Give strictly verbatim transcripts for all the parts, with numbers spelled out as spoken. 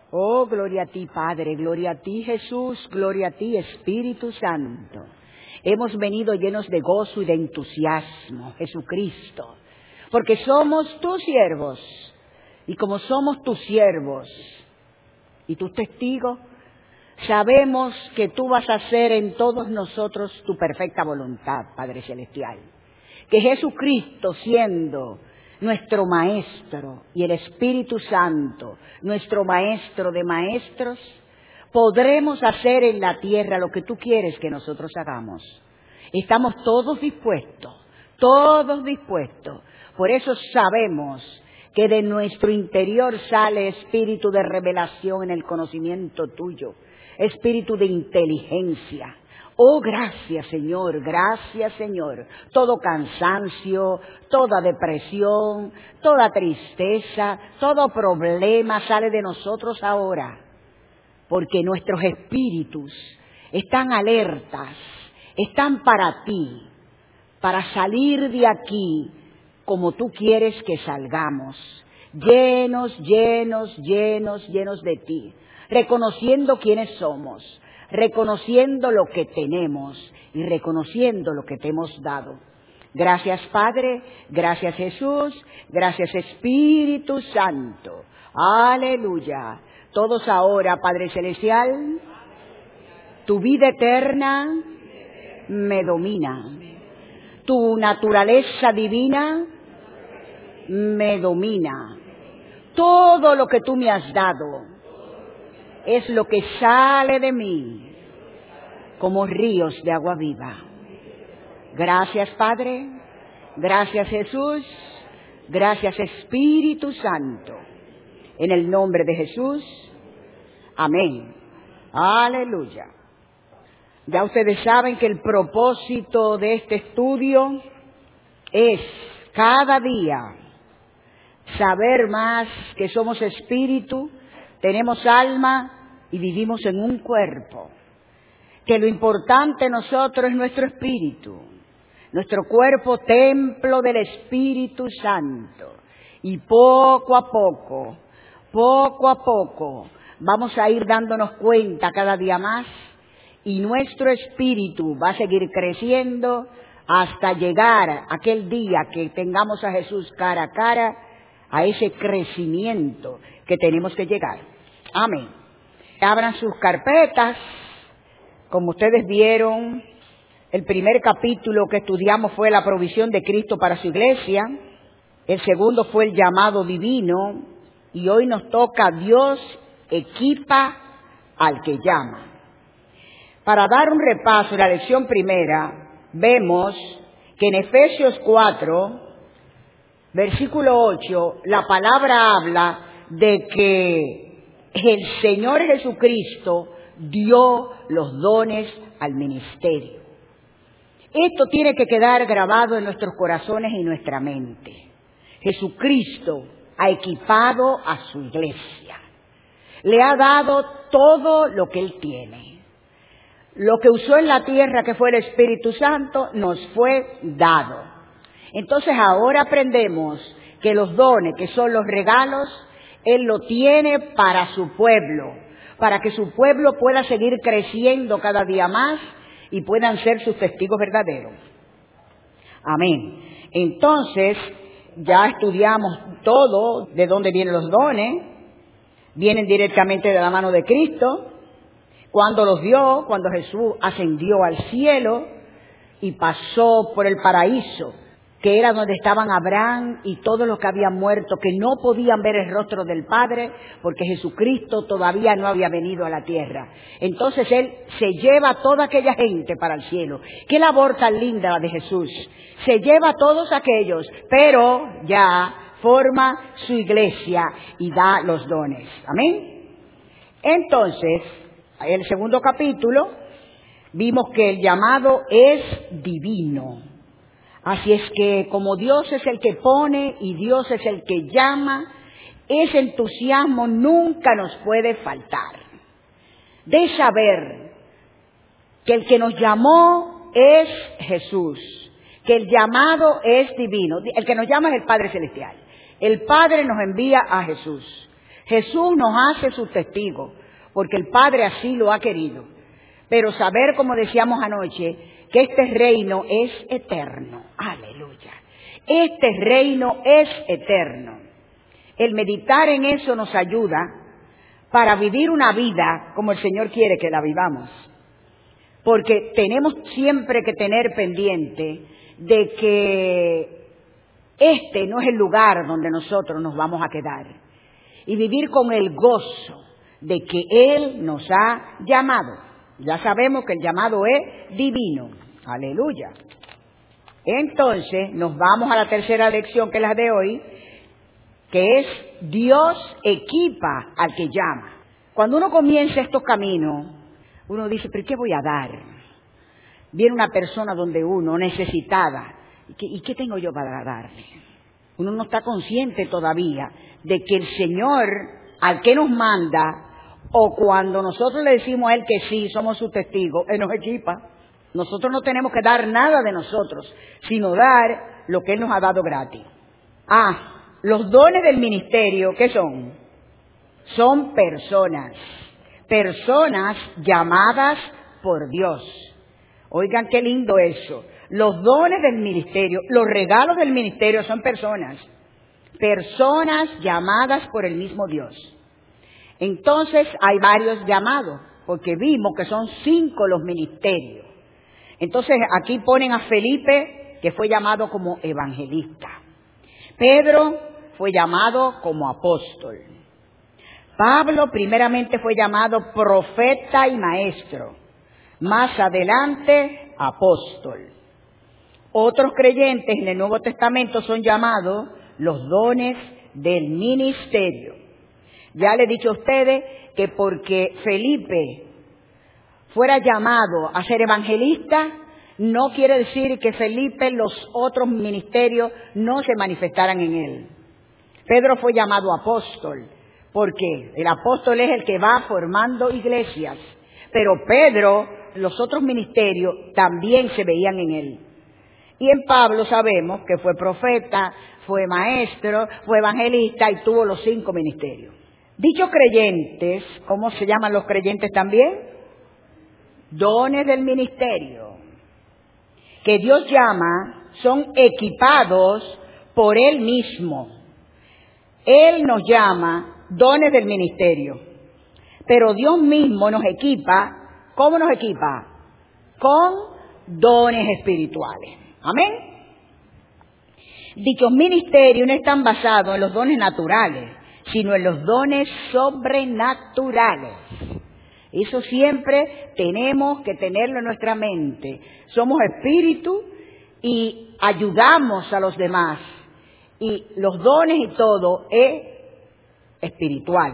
Oh, gloria a ti, Padre, gloria a ti, Jesús, gloria a ti, Espíritu Santo. Hemos venido llenos de gozo y de entusiasmo, Jesucristo, porque somos tus siervos, y como somos tus siervos y tus testigos, sabemos que tú vas a hacer en todos nosotros tu perfecta voluntad, Padre Celestial. Que Jesucristo, siendo nuestro Maestro, y el Espíritu Santo, nuestro Maestro de maestros, podremos hacer en la tierra lo que tú quieres que nosotros hagamos. Estamos todos dispuestos, todos dispuestos. Por eso sabemos que de nuestro interior sale espíritu de revelación en el conocimiento tuyo, espíritu de inteligencia. Oh, gracias, Señor, gracias, Señor. Todo cansancio, toda depresión, toda tristeza, todo problema sale de nosotros ahora, porque nuestros espíritus están alertas, están para ti, para salir de aquí como tú quieres que salgamos, llenos, llenos, llenos, llenos de ti, reconociendo quiénes somos, reconociendo lo que tenemos y reconociendo lo que te hemos dado. Gracias, Padre, gracias, Jesús, gracias, Espíritu Santo. Aleluya. Todos ahora, Padre Celestial, tu vida eterna me domina. Tu naturaleza divina me domina. Todo lo que tú me has dado es lo que sale de mí como ríos de agua viva. Gracias, Padre. Gracias, Jesús. Gracias, Espíritu Santo. En el nombre de Jesús. Amén. Aleluya. Ya ustedes saben que el propósito de este estudio es cada día saber más que somos espíritu, tenemos alma y vivimos en un cuerpo. Que lo importante en nosotros es nuestro espíritu, nuestro cuerpo templo del Espíritu Santo. Y poco a poco, poco a poco, vamos a ir dándonos cuenta cada día más y nuestro espíritu va a seguir creciendo hasta llegar a aquel día que tengamos a Jesús cara a cara, a ese crecimiento que tenemos que llegar. Amén. Abran sus carpetas. Como ustedes vieron, el primer capítulo que estudiamos fue la provisión de Cristo para su iglesia. El segundo fue el llamado divino. Y hoy nos toca Dios equipa al que llama. Para dar un repaso en la lección primera, vemos que en Efesios cuatro, versículo ocho, la palabra habla de que el Señor Jesucristo dio los dones al ministerio. Esto tiene que quedar grabado en nuestros corazones y nuestra mente. Jesucristo ha equipado a su iglesia. Le ha dado todo lo que Él tiene. Lo que usó en la tierra, que fue el Espíritu Santo, nos fue dado. Entonces ahora aprendemos que los dones, que son los regalos, Él lo tiene para su pueblo, para que su pueblo pueda seguir creciendo cada día más y puedan ser sus testigos verdaderos. Amén. Entonces, ya estudiamos todo, de dónde vienen los dones. Vienen directamente de la mano de Cristo. Cuando los dio, cuando Jesús ascendió al cielo y pasó por el paraíso, que era donde estaban Abraham y todos los que habían muerto, que no podían ver el rostro del Padre, porque Jesucristo todavía no había venido a la tierra. Entonces Él se lleva a toda aquella gente para el cielo. Qué labor tan linda la de Jesús. Se lleva a todos aquellos, pero ya forma su iglesia y da los dones. Amén. Entonces, en el segundo capítulo, vimos que el llamado es divino. Así es que como Dios es el que pone y Dios es el que llama, ese entusiasmo nunca nos puede faltar. De saber que el que nos llamó es Jesús, que el llamado es divino. El que nos llama es el Padre Celestial. El Padre nos envía a Jesús. Jesús nos hace sus testigos, porque el Padre así lo ha querido. Pero saber, como decíamos anoche, que este reino es eterno. Aleluya. Este reino es eterno. El meditar en eso nos ayuda para vivir una vida como el Señor quiere que la vivamos. Porque tenemos siempre que tener pendiente de que este no es el lugar donde nosotros nos vamos a quedar. Y vivir con el gozo de que Él nos ha llamado. Ya sabemos que el llamado es divino. Aleluya. Entonces, nos vamos a la tercera lección, que es la de hoy, que es Dios equipa al que llama. Cuando uno comienza estos caminos, uno dice, ¿pero qué voy a dar? Viene una persona donde uno, necesitada, ¿y qué, y qué tengo yo para darle? Uno no está consciente todavía de que el Señor, al que nos manda, o cuando nosotros le decimos a Él que sí, somos sus testigos, Él nos equipa. Nosotros no tenemos que dar nada de nosotros, sino dar lo que Él nos ha dado gratis. Ah, los dones del ministerio, ¿qué son? Son personas, personas llamadas por Dios. Oigan qué lindo eso. Los dones del ministerio, los regalos del ministerio son personas, personas llamadas por el mismo Dios. Entonces hay varios llamados, porque vimos que son cinco los ministerios. Entonces aquí ponen a Felipe, que fue llamado como evangelista. Pedro fue llamado como apóstol. Pablo primeramente fue llamado profeta y maestro. Más adelante, apóstol. Otros creyentes en el Nuevo Testamento son llamados los dones del ministerio. Ya le he dicho a ustedes que porque Felipe fuera llamado a ser evangelista, no quiere decir que Felipe, los otros ministerios, no se manifestaran en él. Pedro fue llamado apóstol, porque el apóstol es el que va formando iglesias. Pero Pedro, los otros ministerios, también se veían en él. Y en Pablo sabemos que fue profeta, fue maestro, fue evangelista y tuvo los cinco ministerios. Dichos creyentes, ¿cómo se llaman los creyentes también? Dones del ministerio, que Dios llama, son equipados por Él mismo. Él nos llama dones del ministerio, pero Dios mismo nos equipa. ¿Cómo nos equipa? Con dones espirituales. Amén. Dichos ministerios no están basados en los dones naturales, sino en los dones sobrenaturales. Eso siempre tenemos que tenerlo en nuestra mente. Somos espíritu y ayudamos a los demás. Y los dones y todo es espiritual.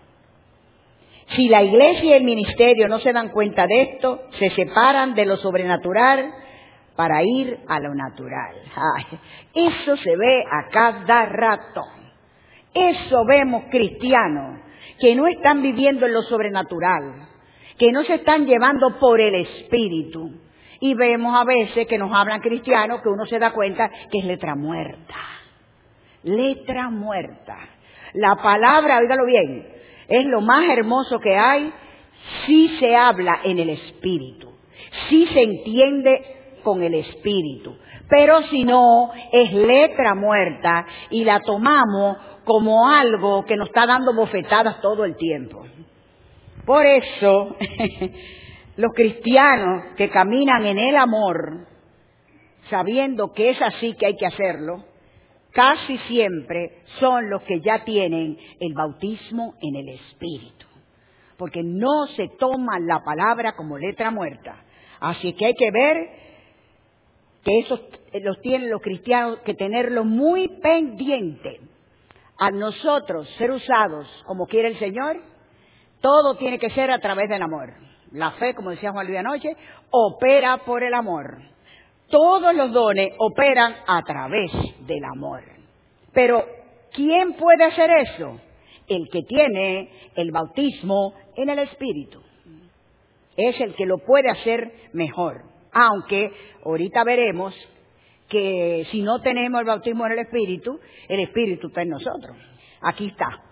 Si la iglesia y el ministerio no se dan cuenta de esto, se separan de lo sobrenatural para ir a lo natural. Ay, eso se ve a cada rato. Eso vemos cristianos que no están viviendo en lo sobrenatural, que no se están llevando por el Espíritu. Y vemos a veces que nos hablan cristianos que uno se da cuenta que es letra muerta. Letra muerta. La palabra, óigalo bien, es lo más hermoso que hay si se habla en el Espíritu, si se entiende con el Espíritu. Pero si no, es letra muerta y la tomamos como algo que nos está dando bofetadas todo el tiempo. Por eso, los cristianos que caminan en el amor, sabiendo que es así que hay que hacerlo, casi siempre son los que ya tienen el bautismo en el Espíritu. Porque no se toma la palabra como letra muerta. Así que hay que ver que esos los tienen los cristianos que tenerlo muy pendiente. A nosotros ser usados como quiere el Señor, todo tiene que ser a través del amor. La fe, como decía Juan Luis anoche, opera por el amor. Todos los dones operan a través del amor. Pero, ¿quién puede hacer eso? El que tiene el bautismo en el Espíritu. Es el que lo puede hacer mejor. Aunque ahorita veremos que si no tenemos el bautismo en el Espíritu, el Espíritu está en nosotros. Aquí está.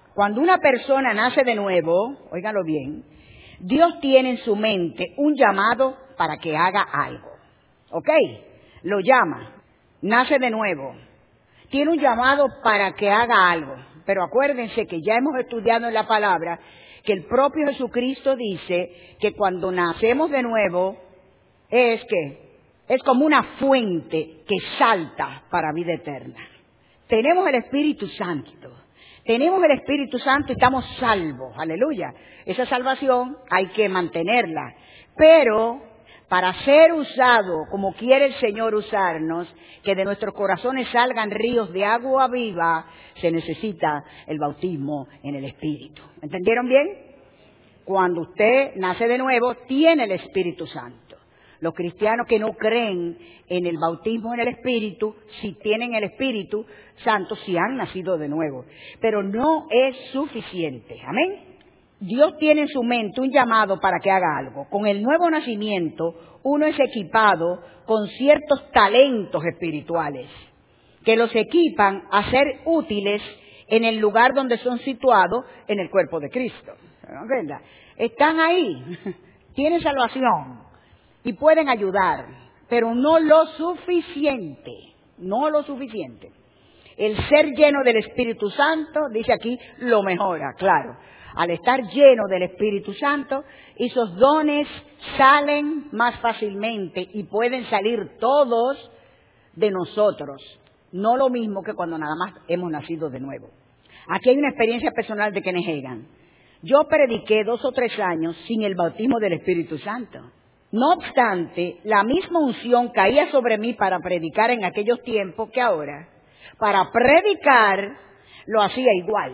Cuando una persona nace de nuevo, óiganlo bien, Dios tiene en su mente un llamado para que haga algo. ¿Ok? Lo llama, nace de nuevo, tiene un llamado para que haga algo. Pero acuérdense que ya hemos estudiado en la palabra que el propio Jesucristo dice que cuando nacemos de nuevo es que es como una fuente que salta para vida eterna. Tenemos el Espíritu Santo. Tenemos el Espíritu Santo y estamos salvos. Aleluya. Esa salvación hay que mantenerla. Pero para ser usado como quiere el Señor usarnos, que de nuestros corazones salgan ríos de agua viva, se necesita el bautismo en el Espíritu. ¿Entendieron bien? Cuando usted nace de nuevo, tiene el Espíritu Santo. Los cristianos que no creen en el bautismo en el Espíritu, si tienen el Espíritu Santo, si han nacido de nuevo. Pero no es suficiente. Amén. Dios tiene en su mente un llamado para que haga algo. Con el nuevo nacimiento, uno es equipado con ciertos talentos espirituales que los equipan a ser útiles en el lugar donde son situados en el cuerpo de Cristo. ¿Verdad? Están ahí, tienen salvación y pueden ayudar, pero no lo suficiente, no lo suficiente. El ser lleno del Espíritu Santo, dice aquí, lo mejora, claro. Al estar lleno del Espíritu Santo, esos dones salen más fácilmente y pueden salir todos de nosotros. No lo mismo que cuando nada más hemos nacido de nuevo. Aquí hay una experiencia personal de Kenneth Hagin. Yo prediqué dos o tres años sin el bautismo del Espíritu Santo. No obstante, la misma unción caía sobre mí para predicar en aquellos tiempos que ahora. Para predicar lo hacía igual.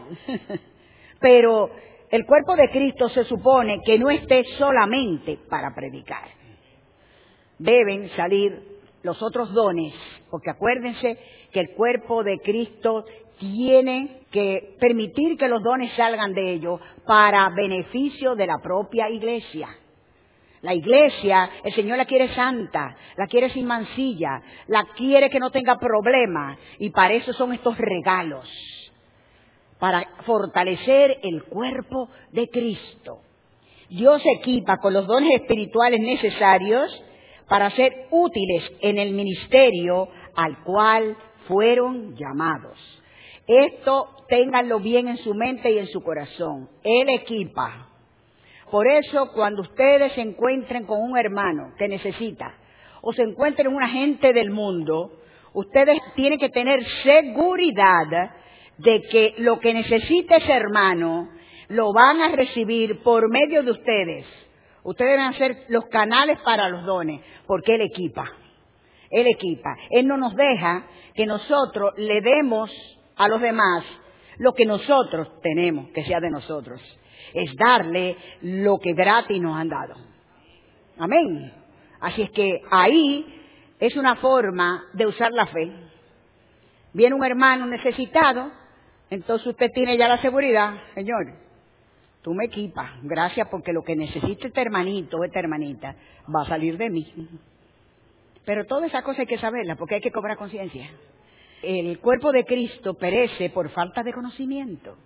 Pero el cuerpo de Cristo se supone que no esté solamente para predicar. Deben salir los otros dones, porque acuérdense que el cuerpo de Cristo tiene que permitir que los dones salgan de ellos para beneficio de la propia iglesia. La iglesia, el Señor la quiere santa, la quiere sin mancilla, la quiere que no tenga problemas, y para eso son estos regalos, para fortalecer el cuerpo de Cristo. Dios equipa con los dones espirituales necesarios para ser útiles en el ministerio al cual fueron llamados. Esto ténganlo bien en su mente y en su corazón. Él equipa. Por eso, cuando ustedes se encuentren con un hermano que necesita, o se encuentren una gente del mundo, ustedes tienen que tener seguridad de que lo que necesita ese hermano lo van a recibir por medio de ustedes. Ustedes van a ser los canales para los dones, porque Él equipa. Él equipa. Él no nos deja que nosotros le demos a los demás lo que nosotros tenemos, que sea de nosotros. Es darle lo que gratis nos han dado. Amén. Así es que ahí es una forma de usar la fe. Viene un hermano necesitado, entonces usted tiene ya la seguridad, Señor, tú me equipas, gracias, porque lo que necesita este hermanito o esta hermanita va a salir de mí. Pero toda esa cosa hay que saberla, porque hay que cobrar conciencia. El cuerpo de Cristo perece por falta de conocimiento.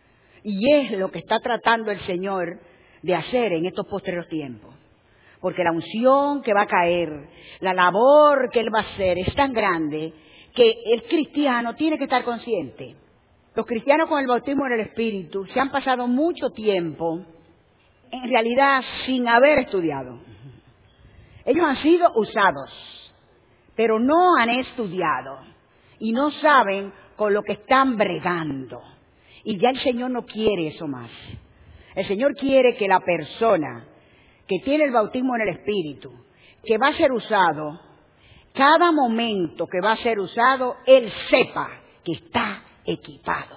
Y es lo que está tratando el Señor de hacer en estos posteriores tiempos. Porque la unción que va a caer, la labor que Él va a hacer es tan grande que el cristiano tiene que estar consciente. Los cristianos con el bautismo en el Espíritu se han pasado mucho tiempo, en realidad, sin haber estudiado. Ellos han sido usados, pero no han estudiado y no saben con lo que están bregando. Y ya el Señor no quiere eso más. El Señor quiere que la persona que tiene el bautismo en el Espíritu, que va a ser usado, cada momento que va a ser usado, Él sepa que está equipado.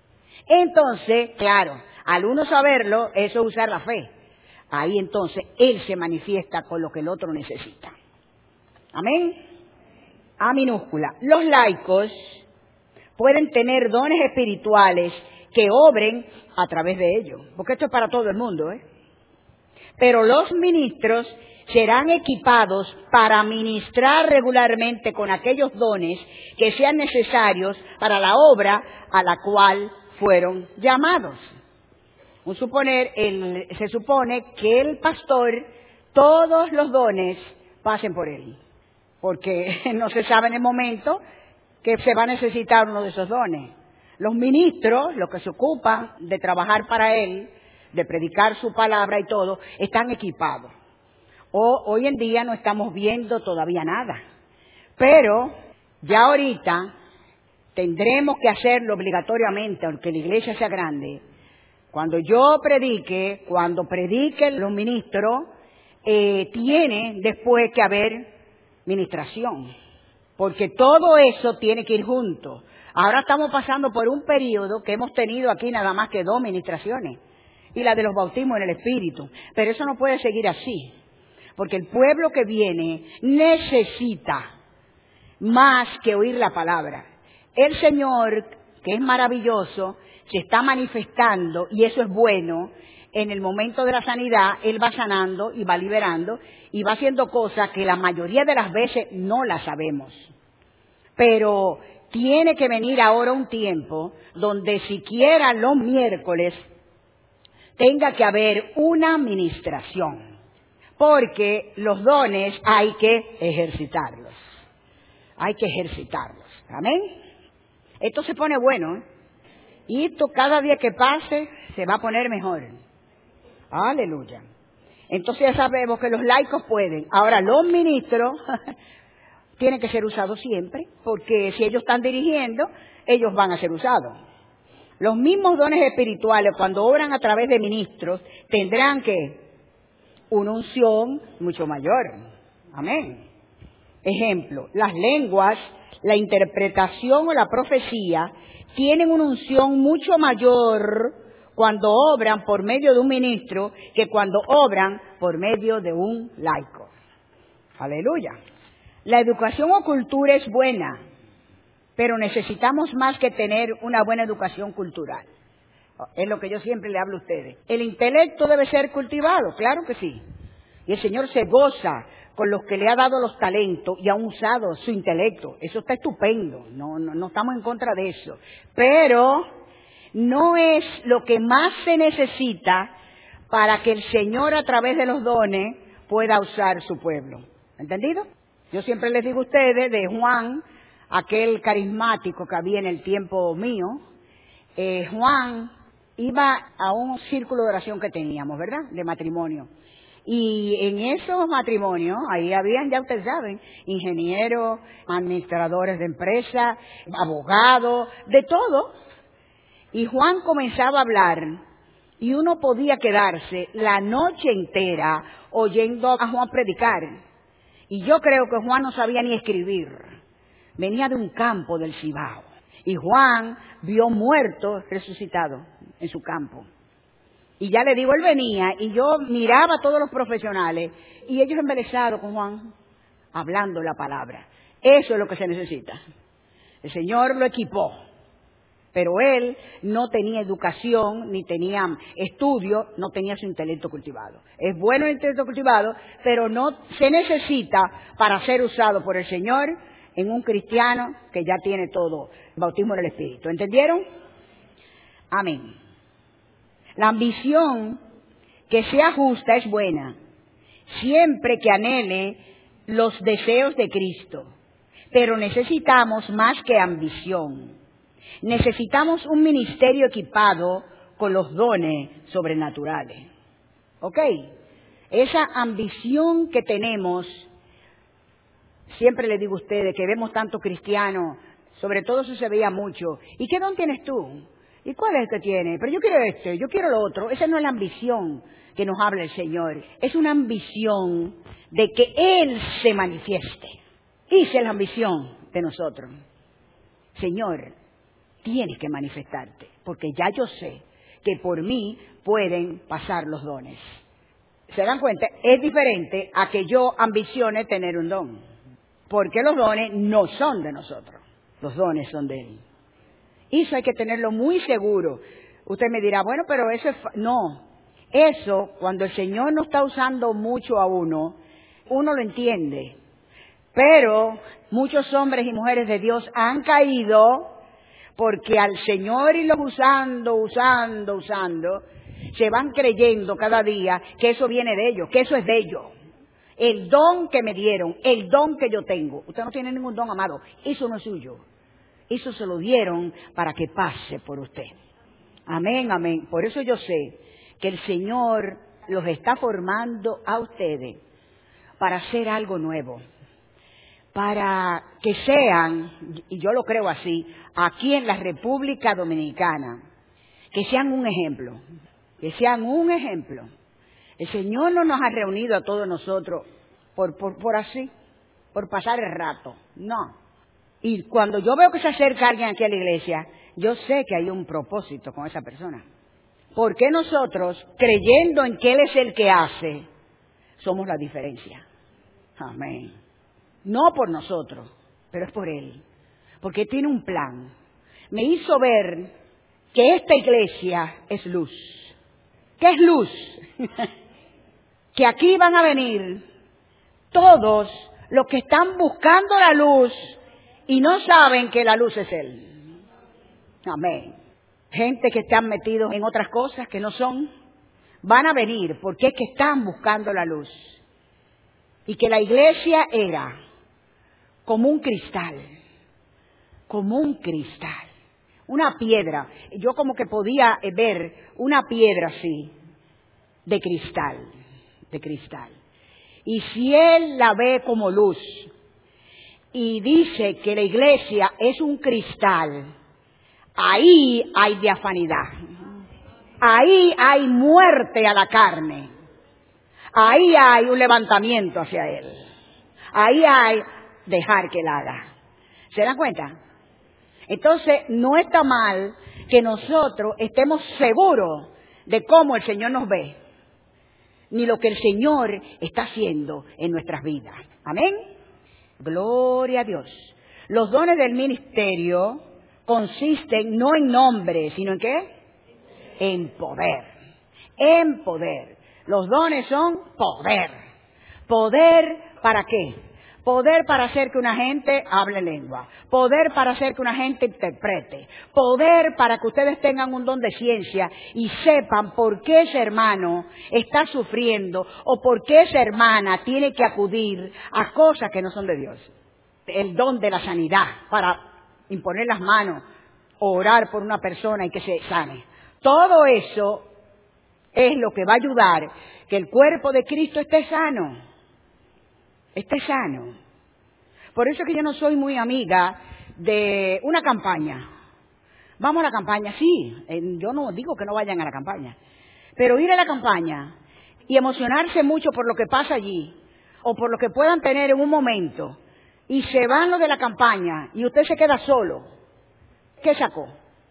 Entonces, claro, al uno saberlo, eso es usar la fe. Ahí entonces Él se manifiesta con lo que el otro necesita. Amén. A minúscula. Los laicos pueden tener dones espirituales que obren a través de ellos, porque esto es para todo el mundo, ¿eh? Pero los ministros serán equipados para ministrar regularmente con aquellos dones que sean necesarios para la obra a la cual fueron llamados. Un suponer, el, se supone que el pastor, todos los dones pasen por él, porque no se sabe en el momento que se va a necesitar uno de esos dones. Los ministros, los que se ocupan de trabajar para él, de predicar su palabra y todo, están equipados. O, hoy en día no estamos viendo todavía nada, pero ya ahorita tendremos que hacerlo obligatoriamente, aunque la iglesia sea grande. Cuando yo predique, cuando prediquen los ministros, eh, tiene después que haber ministración, porque todo eso tiene que ir junto. Ahora estamos pasando por un periodo que hemos tenido aquí nada más que dos ministraciones, y la de los bautismos en el Espíritu, pero eso no puede seguir así, porque el pueblo que viene necesita más que oír la palabra. El Señor, que es maravilloso, se está manifestando, y eso es bueno. En el momento de la sanidad, Él va sanando y va liberando, y va haciendo cosas que la mayoría de las veces no las sabemos. Pero tiene que venir ahora un tiempo donde siquiera los miércoles tenga que haber una ministración, porque los dones hay que ejercitarlos. Hay que ejercitarlos. Amén. Esto se pone bueno, ¿eh? Y esto cada día que pase se va a poner mejor. Aleluya. Entonces ya sabemos que los laicos pueden. Ahora los ministros tienen que ser usados siempre, porque si ellos están dirigiendo, ellos van a ser usados. Los mismos dones espirituales, cuando obran a través de ministros, tendrán que una unción mucho mayor. Amén. Ejemplo, las lenguas, la interpretación o la profecía tienen una unción mucho mayor cuando obran por medio de un ministro que cuando obran por medio de un laico. Aleluya. La educación o cultura es buena, pero necesitamos más que tener una buena educación cultural. Es lo que yo siempre le hablo a ustedes. El intelecto debe ser cultivado, claro que sí. Y el Señor se goza con los que le ha dado los talentos y ha usado su intelecto. Eso está estupendo, no, no, no estamos en contra de eso. Pero no es lo que más se necesita para que el Señor a través de los dones pueda usar su pueblo. ¿Entendido? Yo siempre les digo a ustedes de Juan, aquel carismático que había en el tiempo mío. Eh, Juan iba a un círculo de oración que teníamos, ¿verdad? De matrimonio. Y en esos matrimonios, ahí habían, ya ustedes saben, ingenieros, administradores de empresas, abogados, de todo. Y Juan comenzaba a hablar y uno podía quedarse la noche entera oyendo a Juan predicar. Y yo creo que Juan no sabía ni escribir. Venía de un campo del Cibao. Y Juan vio muertos resucitados en su campo. Y ya le digo, él venía y yo miraba a todos los profesionales y ellos embelesados con Juan, hablando la palabra. Eso es lo que se necesita. El Señor lo equipó, pero él no tenía educación, ni tenía estudio, no tenía su intelecto cultivado. Es bueno el intelecto cultivado, pero no se necesita para ser usado por el Señor en un cristiano que ya tiene todo, bautismo en el Espíritu. ¿Entendieron? Amén. La ambición que sea justa es buena, siempre que anhele los deseos de Cristo. Pero necesitamos más que ambición. Necesitamos un ministerio equipado con los dones sobrenaturales. ¿Ok? Esa ambición que tenemos, siempre le digo a ustedes que vemos tanto cristianos, sobre todo eso se veía mucho. ¿Y qué don tienes tú? ¿Y cuál es el que tiene? Pero yo quiero este, yo quiero lo otro. Esa no es la ambición que nos habla el Señor. Es una ambición de que Él se manifieste. Esa es la ambición de nosotros. Señor, tienes que manifestarte, porque ya yo sé que por mí pueden pasar los dones. ¿Se dan cuenta? Es diferente a que yo ambicione tener un don, porque los dones no son de nosotros, los dones son de Él. Eso hay que tenerlo muy seguro. Usted me dirá, bueno, pero eso es... Fa-. No, eso cuando el Señor no está usando mucho a uno, uno lo entiende. Pero muchos hombres y mujeres de Dios han caído Porque al Señor irlos usando, usando, usando, se van creyendo cada día que eso viene de ellos, que eso es de ellos. El don que me dieron, el don que yo tengo. Usted no tiene ningún don, amado. Eso no es suyo. Eso se lo dieron para que pase por usted. Amén, amén. Por eso yo sé que el Señor los está formando a ustedes para hacer algo nuevo. Para que sean, y yo lo creo así, aquí en la República Dominicana, que sean un ejemplo. Que sean un ejemplo. El Señor no nos ha reunido a todos nosotros por, por, por así, por pasar el rato. No. Y cuando yo veo que se acerca alguien aquí a la iglesia, yo sé que hay un propósito con esa persona. Porque nosotros, creyendo en que Él es el que hace, somos la diferencia. Amén. No por nosotros, pero es por Él. Porque tiene un plan. Me hizo ver que esta iglesia es luz. ¿Qué es luz? Que aquí van a venir todos los que están buscando la luz y no saben que la luz es Él. Amén. Gente que están metidos en otras cosas que no son, van a venir porque es que están buscando la luz. Y que la iglesia era como un cristal, como un cristal, una piedra. Yo como que podía ver una piedra así, de cristal, de cristal. Y si Él la ve como luz y dice que la iglesia es un cristal, ahí hay diafanidad, ahí hay muerte a la carne, ahí hay un levantamiento hacia Él, ahí hay dejar que Él haga. ¿Se dan cuenta? Entonces no está mal que nosotros estemos seguros de cómo el Señor nos ve, ni lo que el Señor está haciendo en nuestras vidas. Amén. Gloria a Dios. Los dones del ministerio consisten no en nombre, sino en ¿qué? En poder. En poder. Los dones son poder. ¿Poder para qué? Poder para hacer que una gente hable lengua. Poder para hacer que una gente interprete. Poder para que ustedes tengan un don de ciencia y sepan por qué ese hermano está sufriendo o por qué esa hermana tiene que acudir a cosas que no son de Dios. El don de la sanidad para imponer las manos, orar por una persona y que se sane. Todo eso es lo que va a ayudar que el cuerpo de Cristo esté sano. Esté sano. Por eso es que yo no soy muy amiga de una campaña. Vamos a la campaña, sí. Yo no digo que no vayan a la campaña. Pero ir a la campaña y emocionarse mucho por lo que pasa allí, o por lo que puedan tener en un momento, y se van los de la campaña, y usted se queda solo. ¿Qué sacó?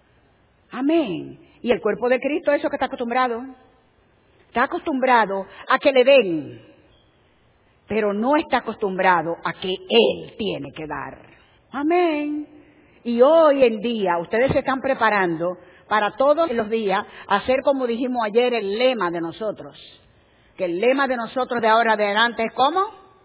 Amén. Y el cuerpo de Cristo, eso que está acostumbrado. Está acostumbrado a que le den, pero no está acostumbrado a que Él tiene que dar. Amén. Y hoy en día ustedes se están preparando para todos los días hacer, como dijimos ayer, el lema de nosotros. Que el lema de nosotros de ahora en adelante es ¿cómo?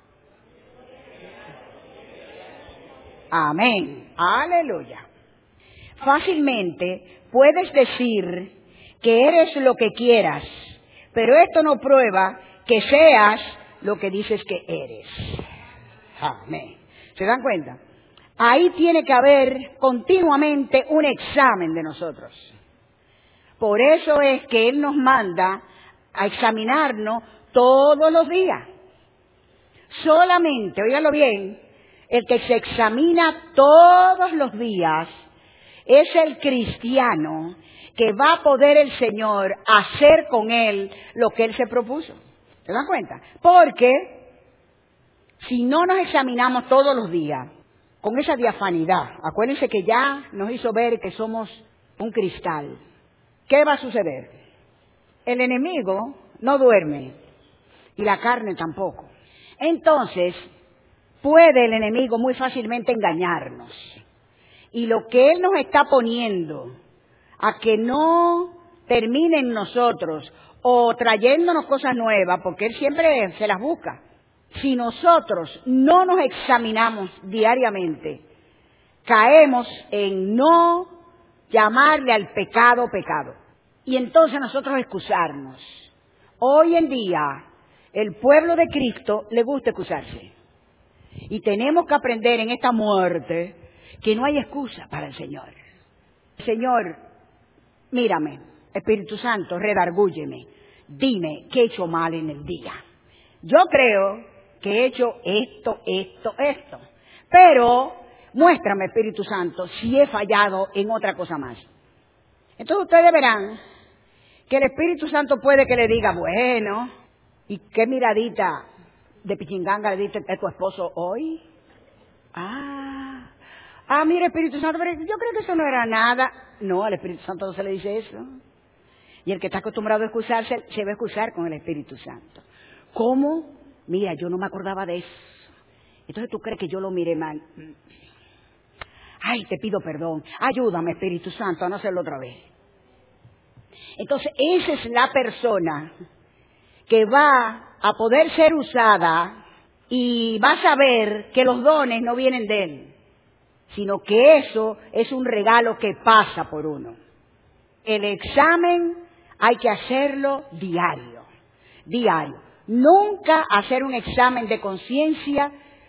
Amén. Aleluya. Fácilmente puedes decir que eres lo que quieras, pero esto no prueba que seas lo que dices que eres. Amén. ¿Se dan cuenta? Ahí tiene que haber continuamente un examen de nosotros. Por eso es que Él nos manda a examinarnos todos los días. Solamente, óigalo bien, el que se examina todos los días es el cristiano que va a poder el Señor hacer con él lo que Él se propuso. ¿Se dan cuenta? Porque si no nos examinamos todos los días con esa diafanidad, acuérdense que ya nos hizo ver que somos un cristal, ¿qué va a suceder? El enemigo no duerme y la carne tampoco. Entonces, puede el enemigo muy fácilmente engañarnos. Y lo que Él nos está poniendo a que no termine en nosotros o trayéndonos cosas nuevas, porque Él siempre se las busca. Si nosotros no nos examinamos diariamente, caemos en no llamarle al pecado pecado. Y entonces nosotros excusarnos. Hoy en día, el pueblo de Cristo le gusta excusarse. Y tenemos que aprender en esta muerte que no hay excusa para el Señor. Señor, mírame, Espíritu Santo, redargúyeme. Dime qué he hecho mal en el día. Yo creo que he hecho esto, esto, esto. Pero muéstrame, Espíritu Santo, si he fallado en otra cosa más. Entonces ustedes verán que el Espíritu Santo puede que le diga, bueno, ¿y qué miradita de pichinganga le diste a tu esposo hoy? Ah, ah, mira, Espíritu Santo, pero yo creo que eso no era nada. No, al Espíritu Santo no se le dice eso. Y el que está acostumbrado a excusarse, se va a excusar con el Espíritu Santo. ¿Cómo? Mira, yo no me acordaba de eso. Entonces tú crees que yo lo miré mal. Ay, te pido perdón. Ayúdame, Espíritu Santo, a no hacerlo otra vez. Entonces, esa es la persona que va a poder ser usada y va a saber que los dones no vienen de él, sino que eso es un regalo que pasa por uno. El examen hay que hacerlo diario, diario. Nunca hacer un examen de conciencia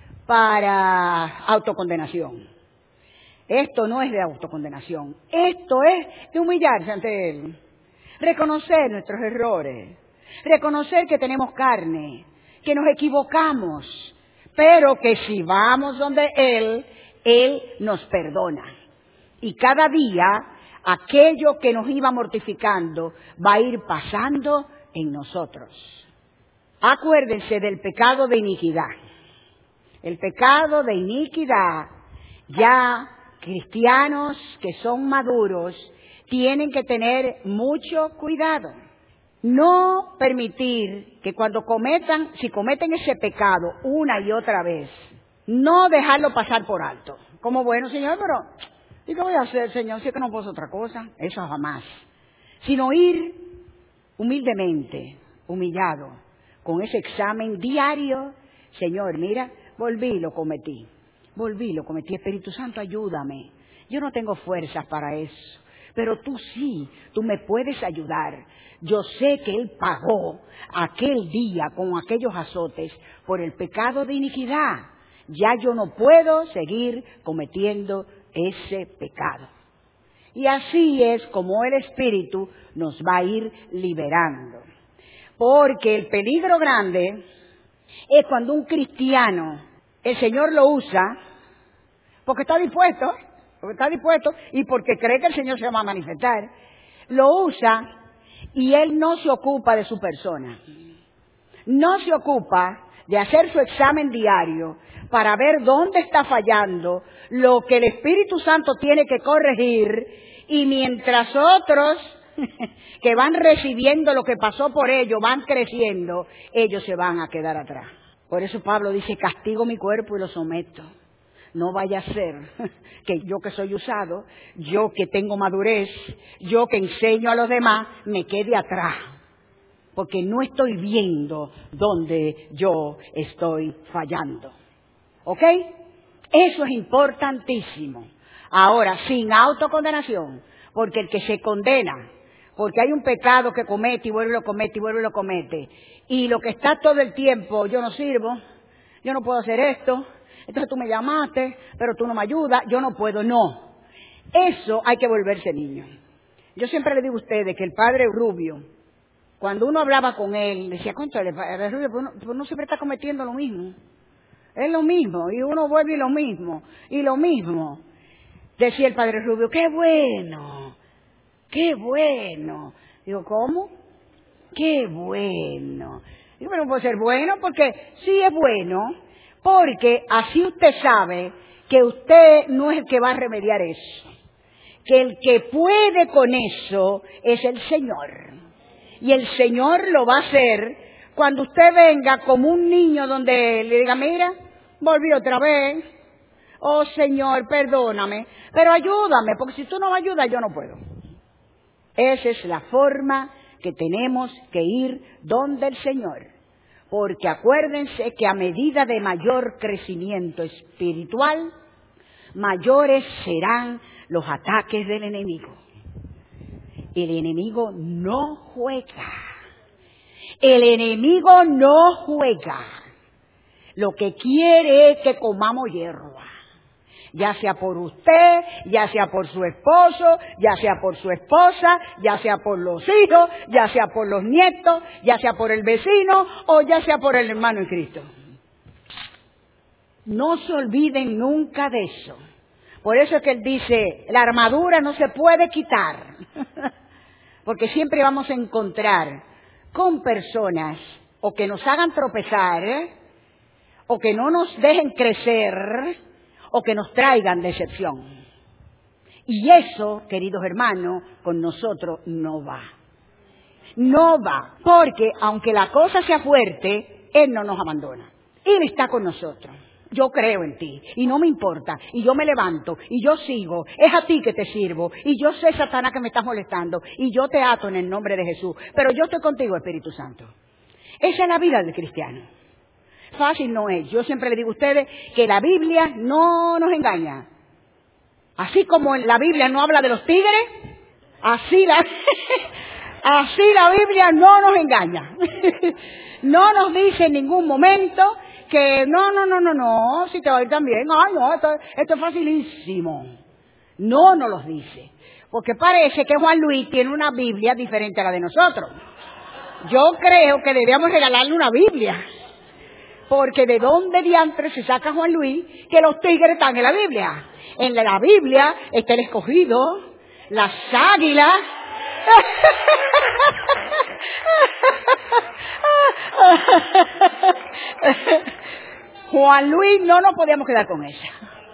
para autocondenación. Esto no es de autocondenación, esto es de humillarse ante Él. Reconocer nuestros errores, reconocer que tenemos carne, que nos equivocamos, pero que si vamos donde Él, Él nos perdona. Y cada día, aquello que nos iba mortificando va a ir pasando en nosotros. Acuérdense del pecado de iniquidad. El pecado de iniquidad, ya cristianos que son maduros, tienen que tener mucho cuidado. No permitir que cuando cometan, si cometen ese pecado una y otra vez, no dejarlo pasar por alto. Como bueno, Señor, pero ¿y qué voy a hacer, Señor? Si es que no puedo hacer otra cosa. Eso jamás. Sino ir humildemente, humillado, con ese examen diario. Señor, mira, volví y lo cometí. Volví, lo cometí. Espíritu Santo, ayúdame. Yo no tengo fuerzas para eso. Pero tú sí, tú me puedes ayudar. Yo sé que Él pagó aquel día con aquellos azotes por el pecado de iniquidad. Ya yo no puedo seguir cometiendo ese pecado. Y así es como el Espíritu nos va a ir liberando. Porque el peligro grande es cuando un cristiano, el Señor lo usa, porque está dispuesto, porque está dispuesto y porque cree que el Señor se va a manifestar, lo usa y Él no se ocupa de su persona. No se ocupa de hacer su examen diario para ver dónde está fallando, lo que el Espíritu Santo tiene que corregir, y mientras otros que van recibiendo lo que pasó por ellos, van creciendo, ellos se van a quedar atrás. Por eso Pablo dice, castigo mi cuerpo y lo someto. No vaya a ser que yo que soy usado, yo que tengo madurez, yo que enseño a los demás, me quede atrás. Porque no estoy viendo dónde yo estoy fallando. ¿Ok? Eso es importantísimo. Ahora, sin autocondenación, porque el que se condena, porque hay un pecado que comete y vuelve y lo comete y vuelve y lo comete, y lo que está todo el tiempo, yo no sirvo, yo no puedo hacer esto, entonces tú me llamaste, pero tú no me ayudas, yo no puedo, no. Eso hay que volverse niño. Yo siempre le digo a ustedes que el padre Rubio, cuando uno hablaba con él, decía, concha, el padre Rubio, pues uno, pues uno siempre está cometiendo lo mismo. Es lo mismo, y uno vuelve y lo mismo, y lo mismo. Decía el padre Rubio, qué bueno, qué bueno. Digo, ¿cómo? Qué bueno. Digo, pero no puede ser bueno, porque sí es bueno, porque así usted sabe que usted no es el que va a remediar eso. Que el que puede con eso es el Señor. Y el Señor lo va a hacer cuando usted venga como un niño donde le diga, mira, volví otra vez. Oh, Señor, perdóname, pero ayúdame, porque si tú no me ayudas, yo no puedo. Esa es la forma que tenemos que ir donde el Señor. Porque acuérdense que a medida de mayor crecimiento espiritual, mayores serán los ataques del enemigo. El enemigo no juega. El enemigo no juega. Lo que quiere es que comamos hierba. Ya sea por usted, ya sea por su esposo, ya sea por su esposa, ya sea por los hijos, ya sea por los nietos, ya sea por el vecino o ya sea por el hermano en Cristo. No se olviden nunca de eso. Por eso es que él dice, la armadura no se puede quitar. Porque siempre vamos a encontrar con personas o que nos hagan tropezar, o que no nos dejen crecer, o que nos traigan decepción. Y eso, queridos hermanos, con nosotros no va. No va, porque aunque la cosa sea fuerte, Él no nos abandona. Él está con nosotros. Yo creo en ti, y no me importa, y yo me levanto, y yo sigo, es a ti que te sirvo, y yo sé, Satanás, que me estás molestando, y yo te ato en el nombre de Jesús, pero yo estoy contigo, Espíritu Santo. Esa es la vida del cristiano. Fácil no es. Yo siempre le digo a ustedes que la Biblia no nos engaña. Así como la Biblia no habla de los tigres, así la, así la Biblia no nos engaña. No nos dice en ningún momento que no, no, no, no, no, si te va a ir también, ay no, esto, esto es facilísimo. No nos los dice. Porque parece que Juan Luis tiene una Biblia diferente a la de nosotros. Yo creo que debíamos regalarle una Biblia. Porque ¿de dónde diantre se saca Juan Luis que los tigres están en la Biblia? En la Biblia está el escogido, las águilas. Juan Luis, no nos podíamos quedar con ella.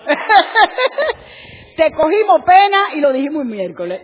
Te cogimos pena y lo dijimos el miércoles.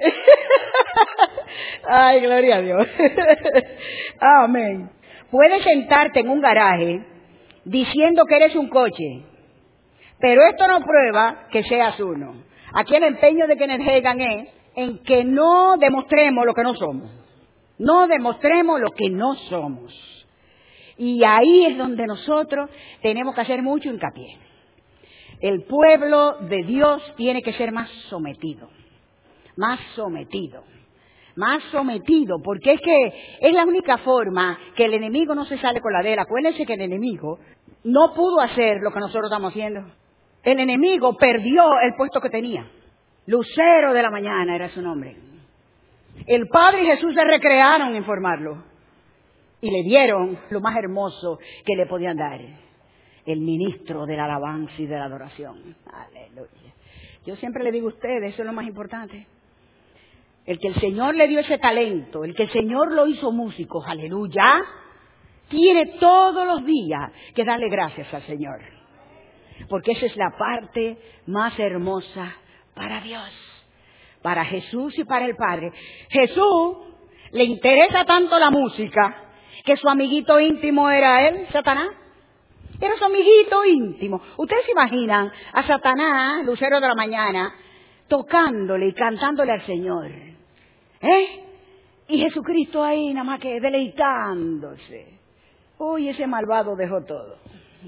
Ay, gloria a Dios. Amén. Puedes sentarte en un garaje diciendo que eres un coche, pero esto no prueba que seas uno. Aquí el empeño de quienes llegan es en que no demostremos lo que no somos. No demostremos lo que no somos. Y ahí es donde nosotros tenemos que hacer mucho hincapié. El pueblo de Dios tiene que ser más sometido, más sometido, más sometido, porque es que es la única forma que el enemigo no se sale con la de él. Acuérdense que el enemigo no pudo hacer lo que nosotros estamos haciendo. El enemigo perdió el puesto que tenía. Lucero de la mañana era su nombre. El Padre y Jesús se recrearon en formarlo y le dieron lo más hermoso que le podían dar: el ministro de la alabanza y de la adoración. Aleluya. Yo siempre le digo a ustedes, eso es lo más importante. El que el Señor le dio ese talento, el que el Señor lo hizo músico, aleluya, tiene todos los días que darle gracias al Señor. Porque esa es la parte más hermosa para Dios, para Jesús y para el Padre. Jesús le interesa tanto la música que su amiguito íntimo era él, Satanás. Era su amiguito íntimo. Ustedes se imaginan a Satanás, lucero de la mañana, tocándole y cantándole al Señor, ¿eh? Y Jesucristo ahí nada más que deleitándose. Uy, ese malvado dejó todo.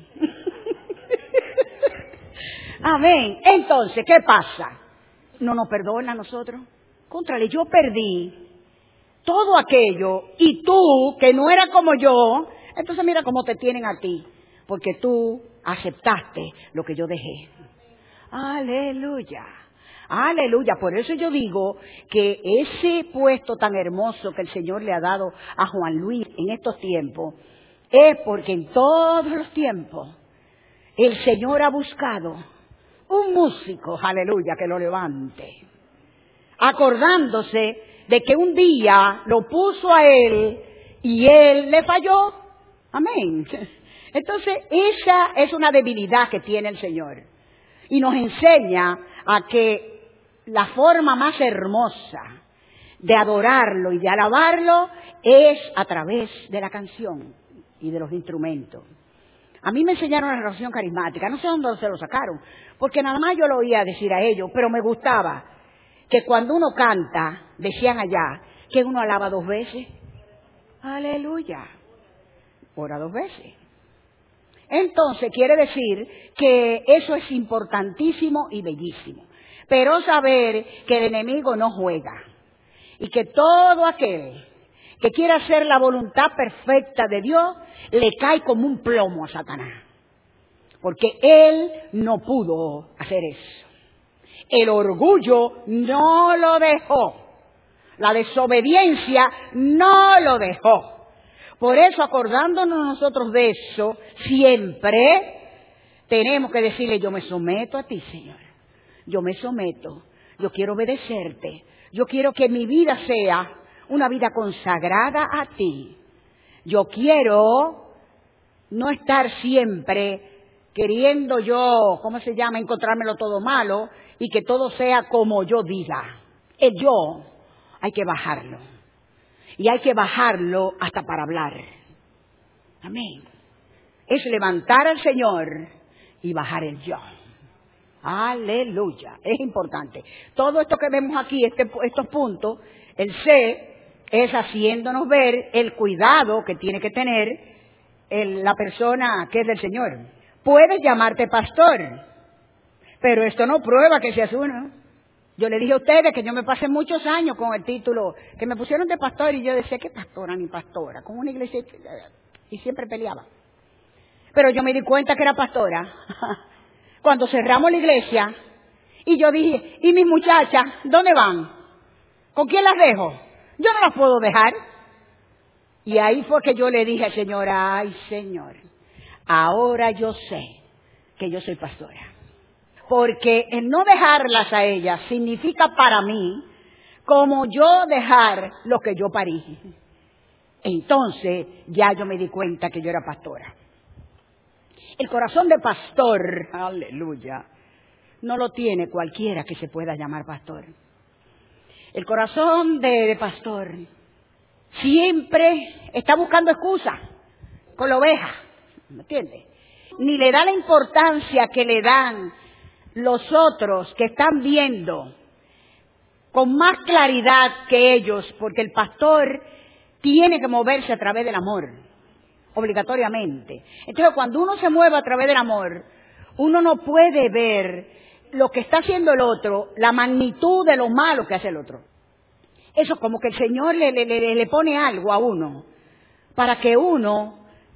Amén. Entonces, ¿qué pasa? ¿No nos perdona a nosotros? Contrale, yo perdí todo aquello y tú, que no era como yo, entonces mira cómo te tienen a ti. Porque tú aceptaste lo que yo dejé. Aleluya. Aleluya. Por eso yo digo que ese puesto tan hermoso que el Señor le ha dado a Juan Luis en estos tiempos es porque en todos los tiempos el Señor ha buscado un músico, aleluya, que lo levante. Acordándose de que un día lo puso a él y él le falló. Amén. Entonces, esa es una debilidad que tiene el Señor. Y nos enseña a que la forma más hermosa de adorarlo y de alabarlo es a través de la canción y de los instrumentos. A mí me enseñaron la oración carismática, no sé dónde se lo sacaron, porque nada más yo lo oía decir a ellos, pero me gustaba que cuando uno canta, decían allá, que uno alaba dos veces. Aleluya. Ora dos veces. Entonces quiere decir que eso es importantísimo y bellísimo. pero saber que el enemigo no juega y que todo aquel que quiera hacer la voluntad perfecta de Dios le cae como un plomo a Satanás, porque él no pudo hacer eso. El orgullo no lo dejó. La desobediencia no lo dejó. Por eso, acordándonos nosotros de eso, siempre tenemos que decirle, yo me someto a ti, Señor. Yo me someto. Yo quiero obedecerte. Yo quiero que mi vida sea una vida consagrada a ti. Yo quiero no estar siempre queriendo yo, ¿cómo se llama?, encontrármelo todo malo y que todo sea como yo diga. El yo hay que bajarlo. Y hay que bajarlo hasta para hablar. Amén. Es levantar al Señor y bajar el yo. Aleluya. Es importante. Todo esto que vemos aquí, este, estos puntos, el C es haciéndonos ver el cuidado que tiene que tener el, la persona que es del Señor. Puedes llamarte pastor, pero esto no prueba que seas uno. Yo le dije a ustedes que yo me pasé muchos años con el título, que me pusieron de pastor y yo decía, ¿qué pastora ni pastora? Con una iglesia, y siempre peleaba. Pero yo me di cuenta que era pastora cuando cerramos la iglesia y yo dije, ¿y mis muchachas dónde van? ¿Con quién las dejo? Yo no las puedo dejar. Y ahí fue que yo le dije al Señor, ay Señor, ahora yo sé que yo soy pastora. Porque el no dejarlas a ellas significa para mí como yo dejar lo que yo parí. Entonces ya yo me di cuenta que yo era pastora. El corazón de pastor, aleluya, no lo tiene cualquiera que se pueda llamar pastor. El corazón de, de pastor siempre está buscando excusas con la oveja, ¿me entiendes? Ni le da la importancia que le dan los otros que están viendo con más claridad que ellos, porque el pastor tiene que moverse a través del amor, obligatoriamente. Entonces, cuando uno se mueve a través del amor, uno no puede ver lo que está haciendo el otro, la magnitud de lo malo que hace el otro. Eso es como que el Señor le, le, le, le pone algo a uno para que uno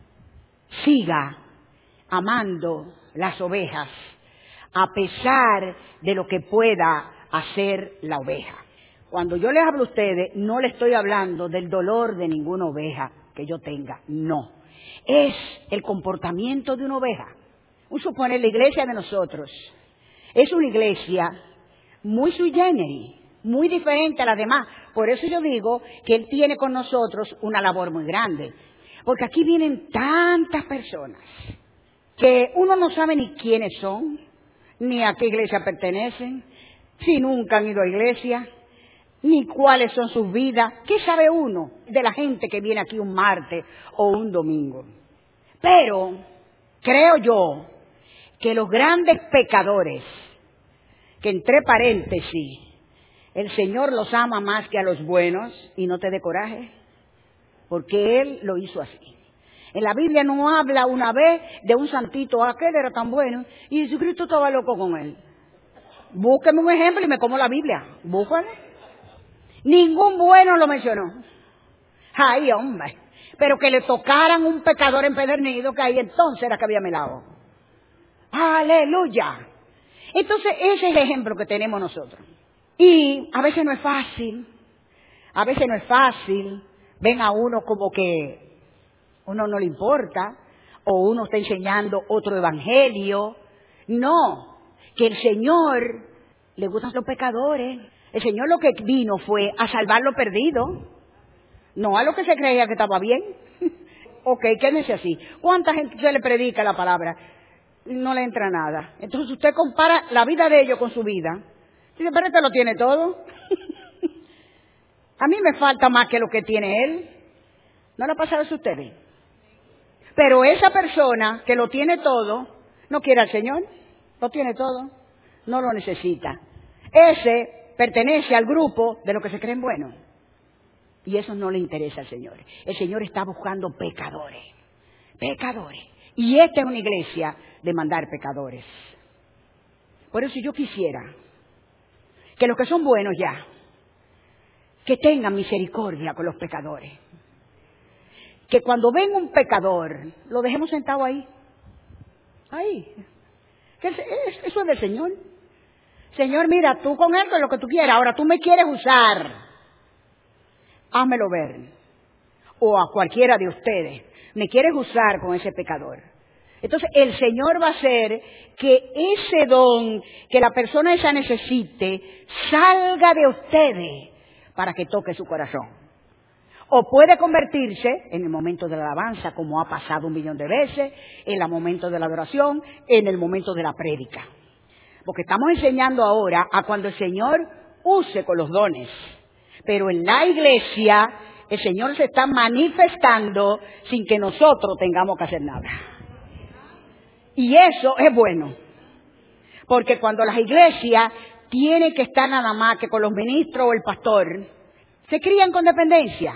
siga amando las ovejas, a pesar de lo que pueda hacer la oveja. Cuando yo les hablo a ustedes, no les estoy hablando del dolor de ninguna oveja que yo tenga, no. Es el comportamiento de una oveja. Un suponer la iglesia de nosotros es una iglesia muy sui generis, muy diferente a las demás. Por eso yo digo que Él tiene con nosotros una labor muy grande. Porque aquí vienen tantas personas que uno no sabe ni quiénes son, ni a qué iglesia pertenecen, si nunca han ido a iglesia, ni cuáles son sus vidas. ¿Qué sabe uno de la gente que viene aquí un martes o un domingo? Pero creo yo que los grandes pecadores, que entre paréntesis, el Señor los ama más que a los buenos, y no te dé coraje, porque Él lo hizo así. En la Biblia no habla una vez de un santito, aquel era tan bueno, y Jesucristo estaba loco con él. Búsqueme un ejemplo y me como la Biblia. Búscale. Ningún bueno lo mencionó. Ay, hombre. Pero que le tocaran un pecador empedernido, que ahí entonces era que había milagro. Aleluya. Entonces ese es el ejemplo que tenemos nosotros. Y a veces no es fácil. A veces no es fácil. Ven a uno como que uno no le importa, o uno está enseñando otro evangelio. No, que el Señor le gustan los pecadores. El Señor lo que vino fue a salvar lo perdido, no a lo que se creía que estaba bien. Ok, quédense así. ¿Cuánta gente se le predica la palabra? No le entra nada. Entonces usted compara la vida de ellos con su vida. Dice, pero este lo tiene todo. A mí me falta más que lo que tiene él. ¿No le ha pasado eso a ustedes? Pero esa persona que lo tiene todo, no quiere al Señor, lo tiene todo, no lo necesita. Ese pertenece al grupo de los que se creen buenos. Y eso no le interesa al Señor. El Señor está buscando pecadores, pecadores. Y esta es una iglesia de mandar pecadores. Por eso yo quisiera que los que son buenos ya, que tengan misericordia con los pecadores. Que cuando venga un pecador, lo dejemos sentado ahí. Ahí. Que es, es, eso es del Señor. Señor, mira, tú con él, con lo que tú quieras. Ahora tú me quieres usar. Házmelo ver. O a cualquiera de ustedes. Me quieres usar con ese pecador. Entonces el Señor va a hacer que ese don que la persona esa necesite salga de ustedes para que toque su corazón. O puede convertirse en el momento de la alabanza, como ha pasado un millón de veces, en el momento de la adoración, en el momento de la prédica. Porque estamos enseñando ahora a cuando el Señor use con los dones. Pero en la iglesia el Señor se está manifestando sin que nosotros tengamos que hacer nada. Y eso es bueno. Porque cuando las iglesias tienen que estar nada más que con los ministros o el pastor, se crían con dependencia.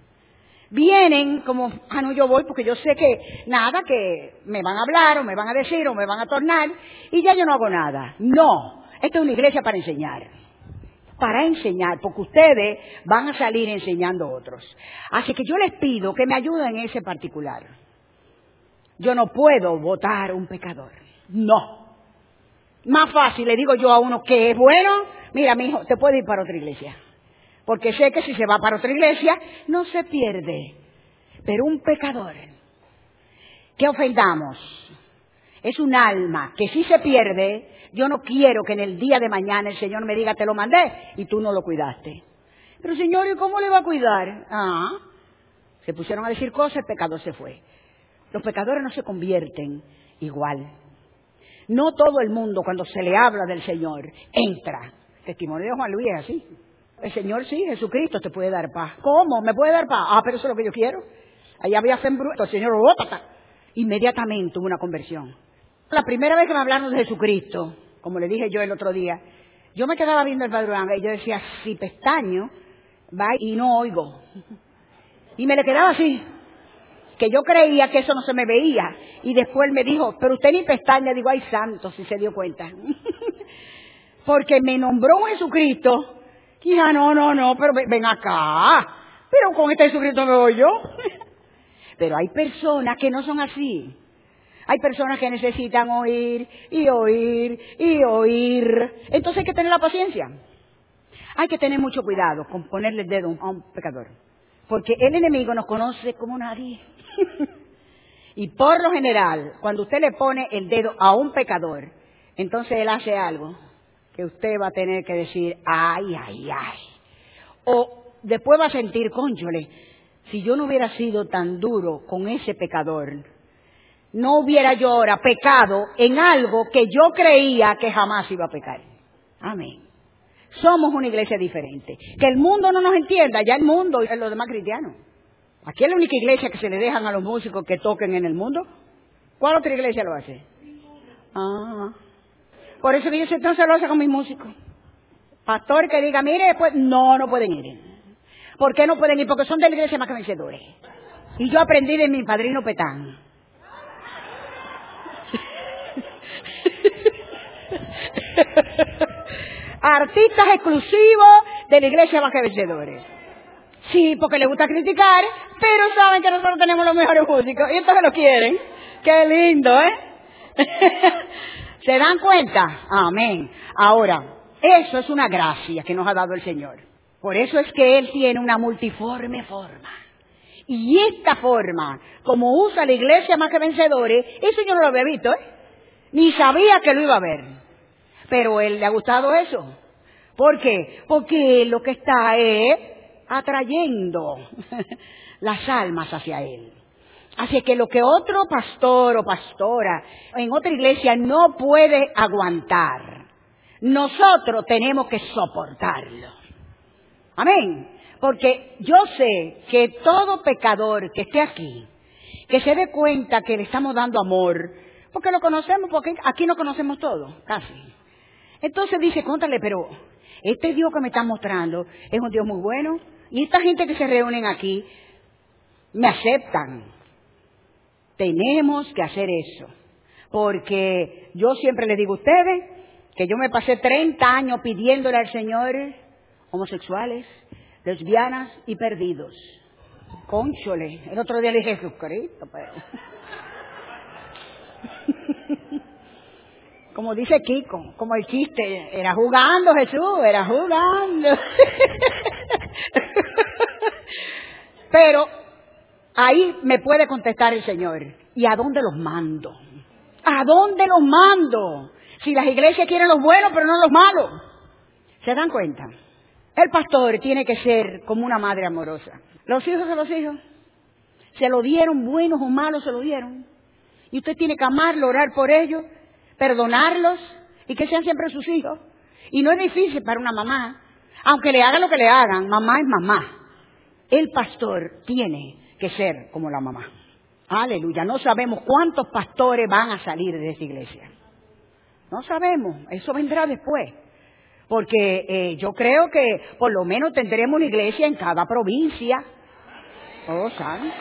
Vienen como, ah, no, yo voy porque yo sé que nada, que me van a hablar o me van a decir o me van a tornar y ya yo no hago nada. No, esta es una iglesia para enseñar. Para enseñar, porque ustedes van a salir enseñando a otros. Así que yo les pido que me ayuden en ese particular. Yo no puedo votar un pecador. No. Más fácil le digo yo a uno que es bueno, mira, mijo, te puede ir para otra iglesia. Porque sé que si se va para otra iglesia, no se pierde. Pero un pecador que ofendamos es un alma que si se pierde, yo no quiero que en el día de mañana el Señor me diga, te lo mandé y tú no lo cuidaste. Pero Señor, ¿y cómo le va a cuidar? Ah, se pusieron a decir cosas, el pecador se fue. Los pecadores no se convierten igual. No todo el mundo cuando se le habla del Señor entra. Testimonio de Juan Luis es así. El Señor sí, Jesucristo te puede dar paz. ¿Cómo? ¿Me puede dar paz? Ah, pero eso es lo que yo quiero. Allá había sembruto, el Señor, ¡ópata! Inmediatamente hubo una conversión. La primera vez que me hablaron de Jesucristo, como le dije yo el otro día, yo me quedaba viendo el Padre Ángel y yo decía, si pestaño, va y no oigo. Y me le quedaba así, que yo creía que eso no se me veía. Y después él me dijo, pero usted ni pestaña. Digo, ay santo, si se dio cuenta. Porque me nombró Jesucristo. Y ya, no, no, no, pero ven, ven acá. Pero con este Jesucristo me voy yo. Pero hay personas que no son así. Hay personas que necesitan oír y oír y oír. Entonces hay que tener la paciencia. Hay que tener mucho cuidado con ponerle el dedo a un pecador. Porque el enemigo nos conoce como nadie. Y por lo general, cuando usted le pone el dedo a un pecador, entonces él hace algo que usted va a tener que decir, ay, ay, ay. O después va a sentir, cónchole, si yo no hubiera sido tan duro con ese pecador, no hubiera yo ahora pecado en algo que yo creía que jamás iba a pecar. Amén. Somos una iglesia diferente. Que el mundo no nos entienda, ya el mundo y los demás cristianos. Aquí es la única iglesia que se le dejan a los músicos que toquen en el mundo. ¿Cuál otra iglesia lo hace? Ah, por eso que yo no se lo hace con mis músicos. Pastor que diga, mire, pues no, no pueden ir. ¿Por qué no pueden ir? Porque son de la iglesia más que vencedores. Y yo aprendí de mi padrino Petán. Artistas exclusivos de la iglesia más que vencedores. Sí, porque les gusta criticar, pero saben que nosotros tenemos los mejores músicos y entonces lo quieren. Qué lindo, ¿eh? ¿Se dan cuenta? Amén. Ahora, eso es una gracia que nos ha dado el Señor. Por eso es que Él tiene una multiforme forma. Y esta forma, como usa la iglesia más que vencedores, eso yo no lo había visto, ¿eh? Ni sabía que lo iba a ver. Pero a Él le ha gustado eso. ¿Por qué? Porque Él lo que está es atrayendo las almas hacia Él. Así que lo que otro pastor o pastora en otra iglesia no puede aguantar, nosotros tenemos que soportarlo. Amén. Porque yo sé que todo pecador que esté aquí, que se dé cuenta que le estamos dando amor, porque lo conocemos, porque aquí no conocemos todo, casi. Entonces dice, cóntale, pero este Dios que me están mostrando es un Dios muy bueno. Y esta gente que se reúnen aquí, me aceptan. Tenemos que hacer eso. Porque yo siempre les digo a ustedes que yo me pasé treinta años pidiéndole al Señor homosexuales, lesbianas y perdidos. Cónchole, el otro día le dije, Jesucristo, pero... Como dice Kiko, como el chiste, era jugando Jesús, era jugando. Pero ahí me puede contestar el Señor, ¿y a dónde los mando? ¿A dónde los mando? Si las iglesias quieren los buenos, pero no los malos. ¿Se dan cuenta? El pastor tiene que ser como una madre amorosa. Los hijos de los hijos, se lo dieron, buenos o malos se lo dieron. Y usted tiene que amarlo, orar por ellos, perdonarlos y que sean siempre sus hijos. Y no es difícil para una mamá, aunque le hagan lo que le hagan, mamá es mamá. El pastor tiene que ser como la mamá. Aleluya, no sabemos cuántos pastores van a salir de esta iglesia. No sabemos, eso vendrá después. Porque eh, yo creo que por lo menos tendremos una iglesia en cada provincia. Oh, santo.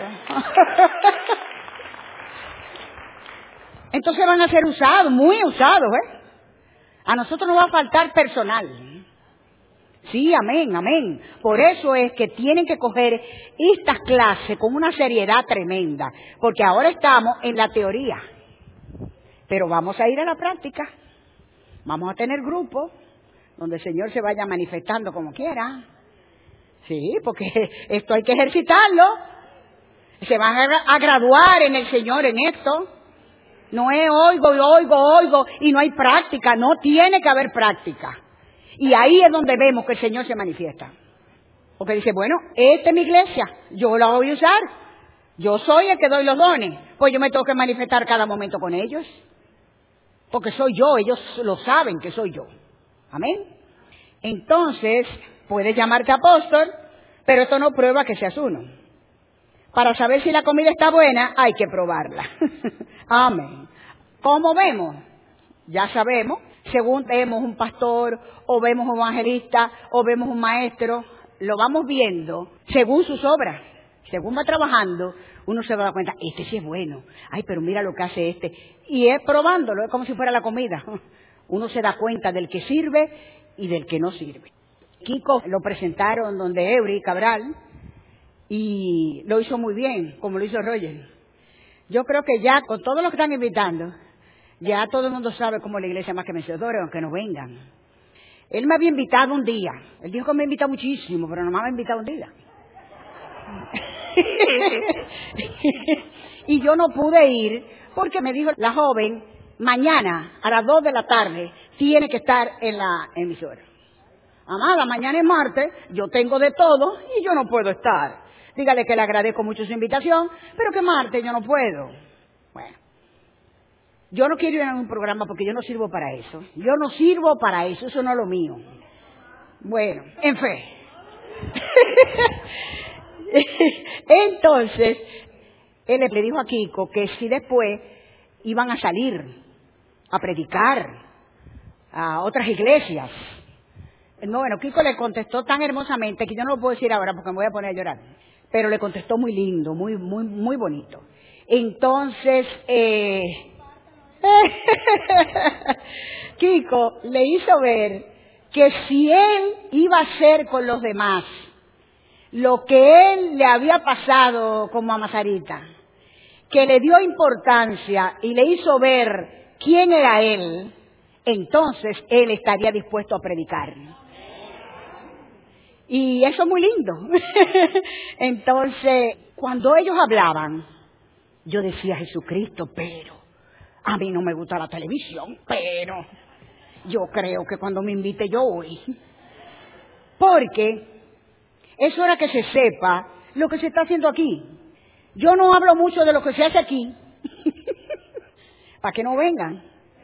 Entonces van a ser usados, muy usados, ¿eh? A nosotros nos va a faltar personal. Sí, amén, amén. Por eso es que tienen que coger estas clases con una seriedad tremenda. Porque ahora estamos en la teoría. Pero vamos a ir a la práctica. Vamos a tener grupos donde el Señor se vaya manifestando como quiera. Sí, porque esto hay que ejercitarlo. Se van a, a graduar en el Señor en esto. No es oigo, oigo, oigo y no hay práctica. No tiene que haber práctica. Y ahí es donde vemos que el Señor se manifiesta. Porque dice, bueno, esta es mi iglesia, yo la voy a usar. Yo soy el que doy los dones. Pues yo me tengo que manifestar cada momento con ellos. Porque soy yo, ellos lo saben que soy yo. Amén. Entonces, puedes llamarte apóstol, pero esto no prueba que seas uno. Para saber si la comida está buena, hay que probarla. Amén. ¿Cómo vemos? Ya sabemos, según vemos un pastor, o vemos un evangelista, o vemos un maestro, lo vamos viendo según sus obras. Según va trabajando, uno se va a dar cuenta, este sí es bueno. Ay, pero mira lo que hace este. Y es probándolo, es como si fuera la comida. Uno se da cuenta del que sirve y del que no sirve. Kiko lo presentaron donde Eury Cabral y lo hizo muy bien, como lo hizo Roger. Yo creo que ya con todos los que están invitando, ya todo el mundo sabe cómo la iglesia más que vencedora, aunque no vengan. Él me había invitado un día. Él dijo que me invita muchísimo, pero nomás me ha invitado un día. Y yo no pude ir porque me dijo la joven, mañana a las dos de la tarde tiene que estar en la emisora. Amada, mañana es martes, yo tengo de todo y yo no puedo estar. Dígale que le agradezco mucho su invitación, pero que martes yo no puedo. Bueno, yo no quiero ir a un programa porque yo no sirvo para eso. Yo no sirvo para eso, eso no es lo mío. Bueno, en fe. Entonces, él le dijo a Kiko que si después iban a salir a predicar a otras iglesias. No, bueno, Kiko le contestó tan hermosamente que yo no lo puedo decir ahora porque me voy a poner a llorar. Pero le contestó muy lindo, muy, muy, muy bonito. Entonces, eh, Kiko le hizo ver que si él iba a hacer con los demás lo que él le había pasado con Mamá Sarita, que le dio importancia y le hizo ver quién era él, entonces él estaría dispuesto a predicar. Y eso es muy lindo. Entonces, cuando ellos hablaban, yo decía, Jesucristo, pero a mí no me gusta la televisión, pero yo creo que cuando me invite yo voy. Porque es hora que se sepa lo que se está haciendo aquí. Yo no hablo mucho de lo que se hace aquí, para que no vengan.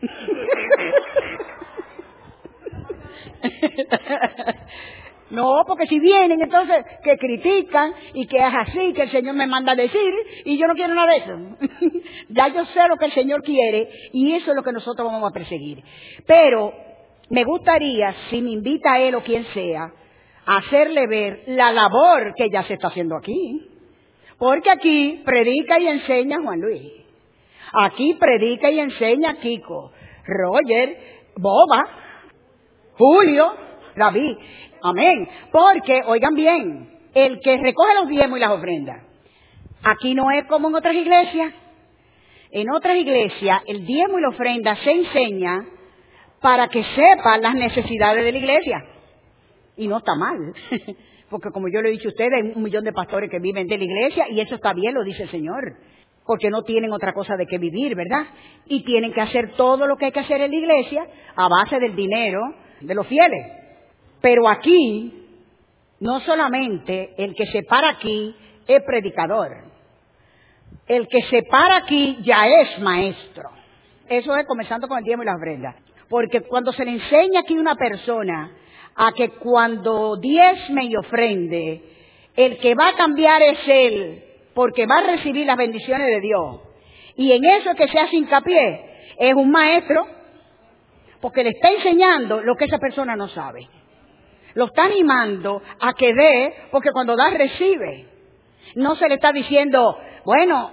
No, porque si vienen, entonces, que critican y que es así, que el Señor me manda a decir, y yo no quiero nada de eso. Ya yo sé lo que el Señor quiere, y eso es lo que nosotros vamos a perseguir. Pero me gustaría, si me invita a él o quien sea, a hacerle ver la labor que ya se está haciendo aquí. Porque aquí predica y enseña Juan Luis. Aquí predica y enseña Kiko. Roger Boba, Julio, David. Amén. Porque, oigan bien, el que recoge los diezmos y las ofrendas, aquí no es como en otras iglesias. En otras iglesias, el diezmo y la ofrenda se enseña para que sepan las necesidades de la iglesia. Y no está mal. Porque como yo le he dicho a ustedes, hay un millón de pastores que viven de la iglesia y eso está bien, lo dice el Señor. Porque no tienen otra cosa de qué vivir, ¿verdad? Y tienen que hacer todo lo que hay que hacer en la iglesia a base del dinero de los fieles. Pero aquí, no solamente el que se para aquí es predicador. El que se para aquí ya es maestro. Eso es comenzando con el diezmo y la ofrenda. Porque cuando se le enseña aquí a una persona a que cuando diezme y ofrende, el que va a cambiar es él, porque va a recibir las bendiciones de Dios. Y en eso que se hace hincapié, es un maestro, porque le está enseñando lo que esa persona no sabe. Lo está animando a que dé, porque cuando da, recibe. No se le está diciendo, bueno,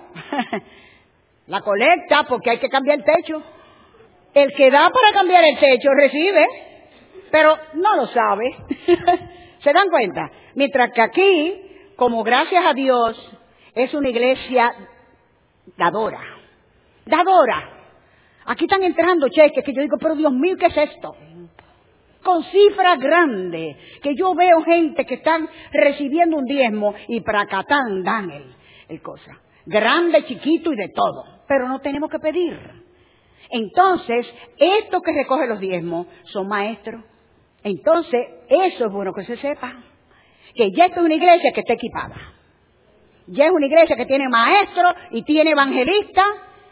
la colecta porque hay que cambiar el techo. El que da para cambiar el techo recibe, pero no lo sabe. ¿Se dan cuenta? Mientras que aquí, como gracias a Dios, es una iglesia dadora. Dadora. Aquí están entrando cheques que yo digo, pero Dios mío, ¿qué es esto? Con cifras grandes, que yo veo gente que están recibiendo un diezmo y pracatán dan el, el cosa. Grande, chiquito y de todo. Pero no tenemos que pedir. Entonces, estos que recogen los diezmos son maestros. Entonces, eso es bueno que se sepa. Que ya esta es una iglesia que está equipada. Ya es una iglesia que tiene maestros y tiene evangelistas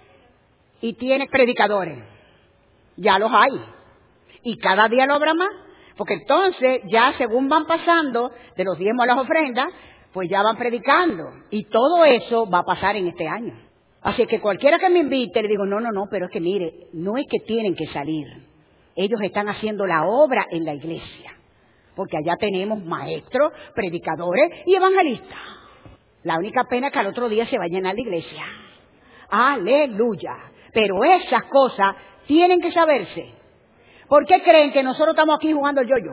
y tiene predicadores. Ya los hay. Y cada día lo habrá más. Porque entonces, ya según van pasando de los diezmos a las ofrendas, pues ya van predicando. Y todo eso va a pasar en este año. Así que cualquiera que me invite, le digo, no, no, no, pero es que mire, no es que tienen que salir. Ellos están haciendo la obra en la iglesia. Porque allá tenemos maestros, predicadores y evangelistas. La única pena es que al otro día se va a llenar la iglesia. Aleluya. Pero esas cosas tienen que saberse. ¿Por qué creen que nosotros estamos aquí jugando el yo-yo?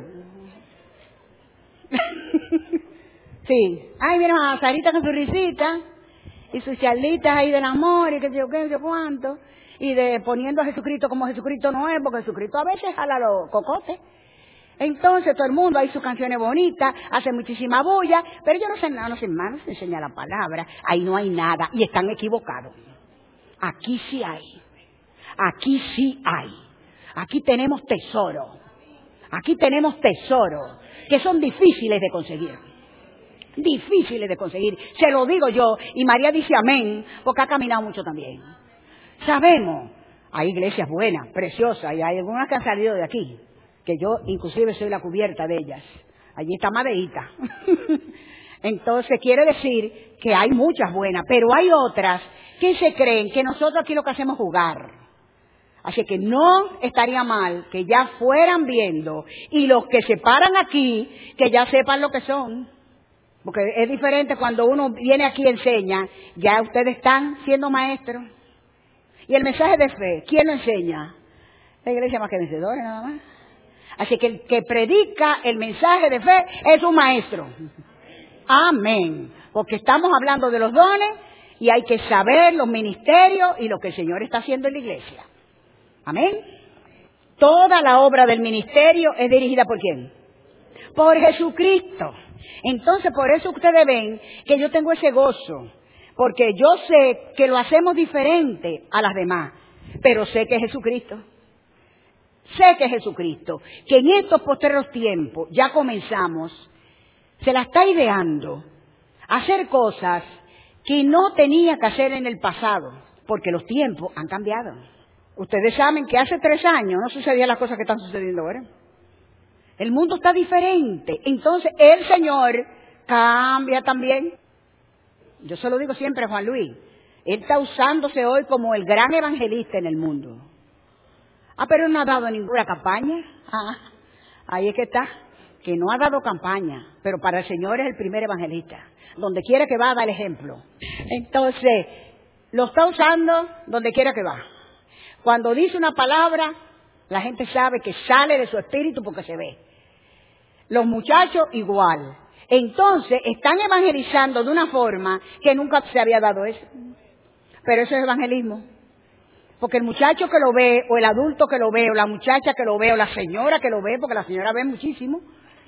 Sí. Ay, mira, a Sarita con su risita y sus charlitas ahí del amor y que yo qué, yo cuánto. Y de poniendo a Jesucristo como Jesucristo no es, porque Jesucristo a veces jala los cocotes. Entonces todo el mundo hay sus canciones bonitas, hace muchísima bulla, pero yo no sé nada, no sé más, no se enseña la palabra, ahí no hay nada y están equivocados. Aquí sí hay, aquí sí hay, aquí tenemos tesoro, aquí tenemos tesoro, que son difíciles de conseguir, difíciles de conseguir, se lo digo yo, y María dice amén, porque ha caminado mucho también. Sabemos, hay iglesias buenas, preciosas, y hay algunas que han salido de aquí, que yo inclusive soy la cubierta de ellas. Allí está Madeíta. Entonces quiere decir que hay muchas buenas, pero hay otras que se creen que nosotros aquí lo que hacemos es jugar. Así que no estaría mal que ya fueran viendo y los que se paran aquí, que ya sepan lo que son. Porque es diferente cuando uno viene aquí y enseña, ya ustedes están siendo maestros. Y el mensaje de fe, ¿quién lo enseña? La iglesia más que vencedora nada más. Así que el que predica el mensaje de fe es un maestro. Amén. Porque estamos hablando de los dones y hay que saber los ministerios y lo que el Señor está haciendo en la iglesia. Amén. Toda la obra del ministerio es dirigida ¿por quién? Por Jesucristo. Entonces, por eso ustedes ven que yo tengo ese gozo. Porque yo sé que lo hacemos diferente a las demás. Pero sé que es Jesucristo. Sé que es Jesucristo, que en estos postreros tiempos ya comenzamos, se la está ideando, a hacer cosas que no tenía que hacer en el pasado, porque los tiempos han cambiado. Ustedes saben que hace tres años no sucedían las cosas que están sucediendo ahora. El mundo está diferente, entonces el Señor cambia también. Yo se lo digo siempre a Juan Luis, Él está usándose hoy como el gran evangelista en el mundo. Ah, pero no ha dado ninguna campaña. Ah, ahí es que está, que no ha dado campaña, pero para el Señor es el primer evangelista. Donde quiera que va, da el ejemplo. Entonces, lo está usando donde quiera que va. Cuando dice una palabra, La gente sabe que sale de su espíritu porque se ve. Los muchachos igual. Entonces están evangelizando de una forma que nunca se había dado eso. Pero eso es evangelismo. Porque el muchacho que lo ve, o el adulto que lo ve, o la muchacha que lo ve, o la señora que lo ve, porque la señora ve muchísimo.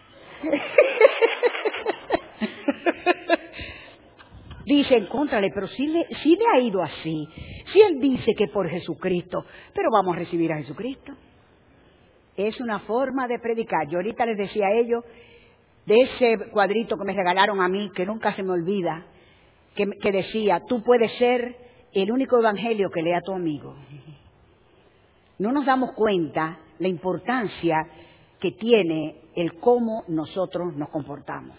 Dicen, contrale, pero si le, si le ha ido así. Si él dice que por Jesucristo, pero vamos a recibir a Jesucristo. Es una forma de predicar. Yo ahorita les decía a ellos, de ese cuadrito que me regalaron a mí, que nunca se me olvida, que, que decía, tú puedes ser el único evangelio que lea tu amigo. No nos damos cuenta la importancia que tiene el cómo nosotros nos comportamos.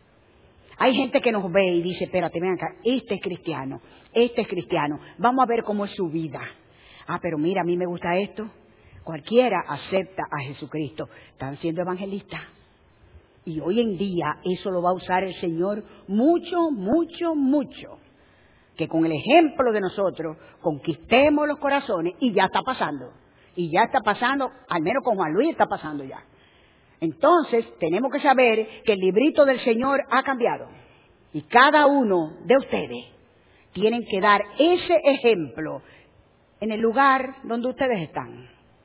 Hay gente que nos ve y dice, espérate, ven acá, este es cristiano, este es cristiano, vamos a ver cómo es su vida. Ah, pero mira, a mí me gusta esto. Cualquiera acepta a Jesucristo. Están siendo evangelistas. Y hoy en día eso lo va a usar el Señor mucho, mucho, mucho. Que con el ejemplo de nosotros conquistemos los corazones y ya está pasando. Y ya está pasando, al menos con Juan Luis está pasando ya. Entonces tenemos que saber que el librito del Señor ha cambiado. Y cada uno de ustedes tienen que dar ese ejemplo en el lugar donde ustedes están.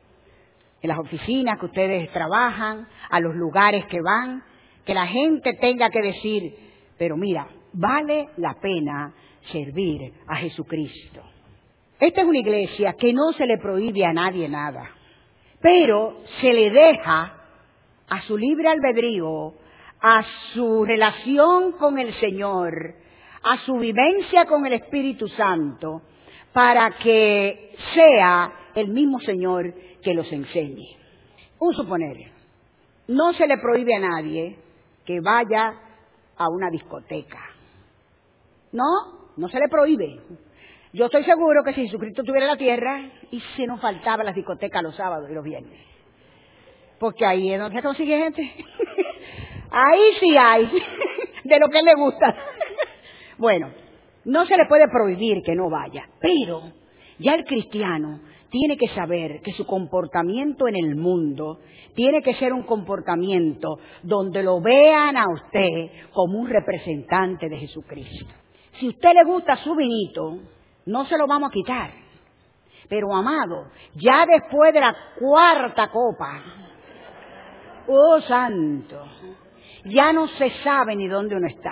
En las oficinas que ustedes trabajan, a los lugares que van, que la gente tenga que decir, pero mira, vale la pena servir a Jesucristo. Esta es una iglesia que no se le prohíbe a nadie nada, pero se le deja a su libre albedrío, a su relación con el Señor, a su vivencia con el Espíritu Santo, para que sea el mismo Señor que los enseñe. Un suponer, no se le prohíbe a nadie que vaya a una discoteca. No, no se le prohíbe. Yo estoy seguro que si Jesucristo tuviera la tierra, y se nos faltaba las discotecas los sábados y los viernes. Porque ahí es donde se consigue gente. Ahí sí hay, de lo que le gusta. Bueno, no se le puede prohibir que no vaya, pero ya el cristiano tiene que saber que su comportamiento en el mundo tiene que ser un comportamiento donde lo vean a usted como un representante de Jesucristo. Si a usted le gusta su vinito, no se lo vamos a quitar. Pero amado, ya después de la cuarta copa, oh santo, ya no se sabe ni dónde uno está.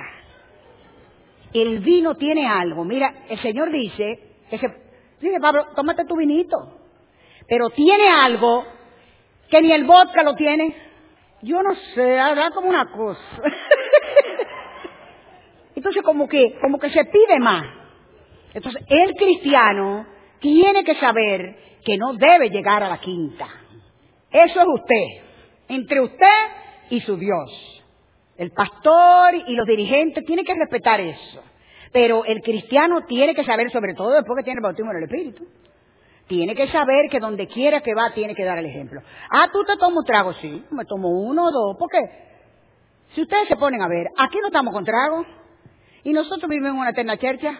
El vino tiene algo. Mira, el Señor dice, que se, dice Pablo, tómate tu vinito. Pero tiene algo que ni el vodka lo tiene. Yo no sé, habrá como una cosa. Entonces como que, como que se pide más. Entonces el cristiano tiene que saber que no debe llegar a la quinta. Eso es usted, entre usted y su Dios. El pastor y los dirigentes tienen que respetar eso. Pero el cristiano tiene que saber, sobre todo después que tiene el bautismo en el Espíritu, tiene que saber que donde quiera que va tiene que dar el ejemplo. Ah, ¿tú te tomas un trago? Sí, me tomo uno o dos. ¿Por qué? Si ustedes se ponen a ver, aquí no estamos con trago. Y nosotros vivimos en una eterna chercha.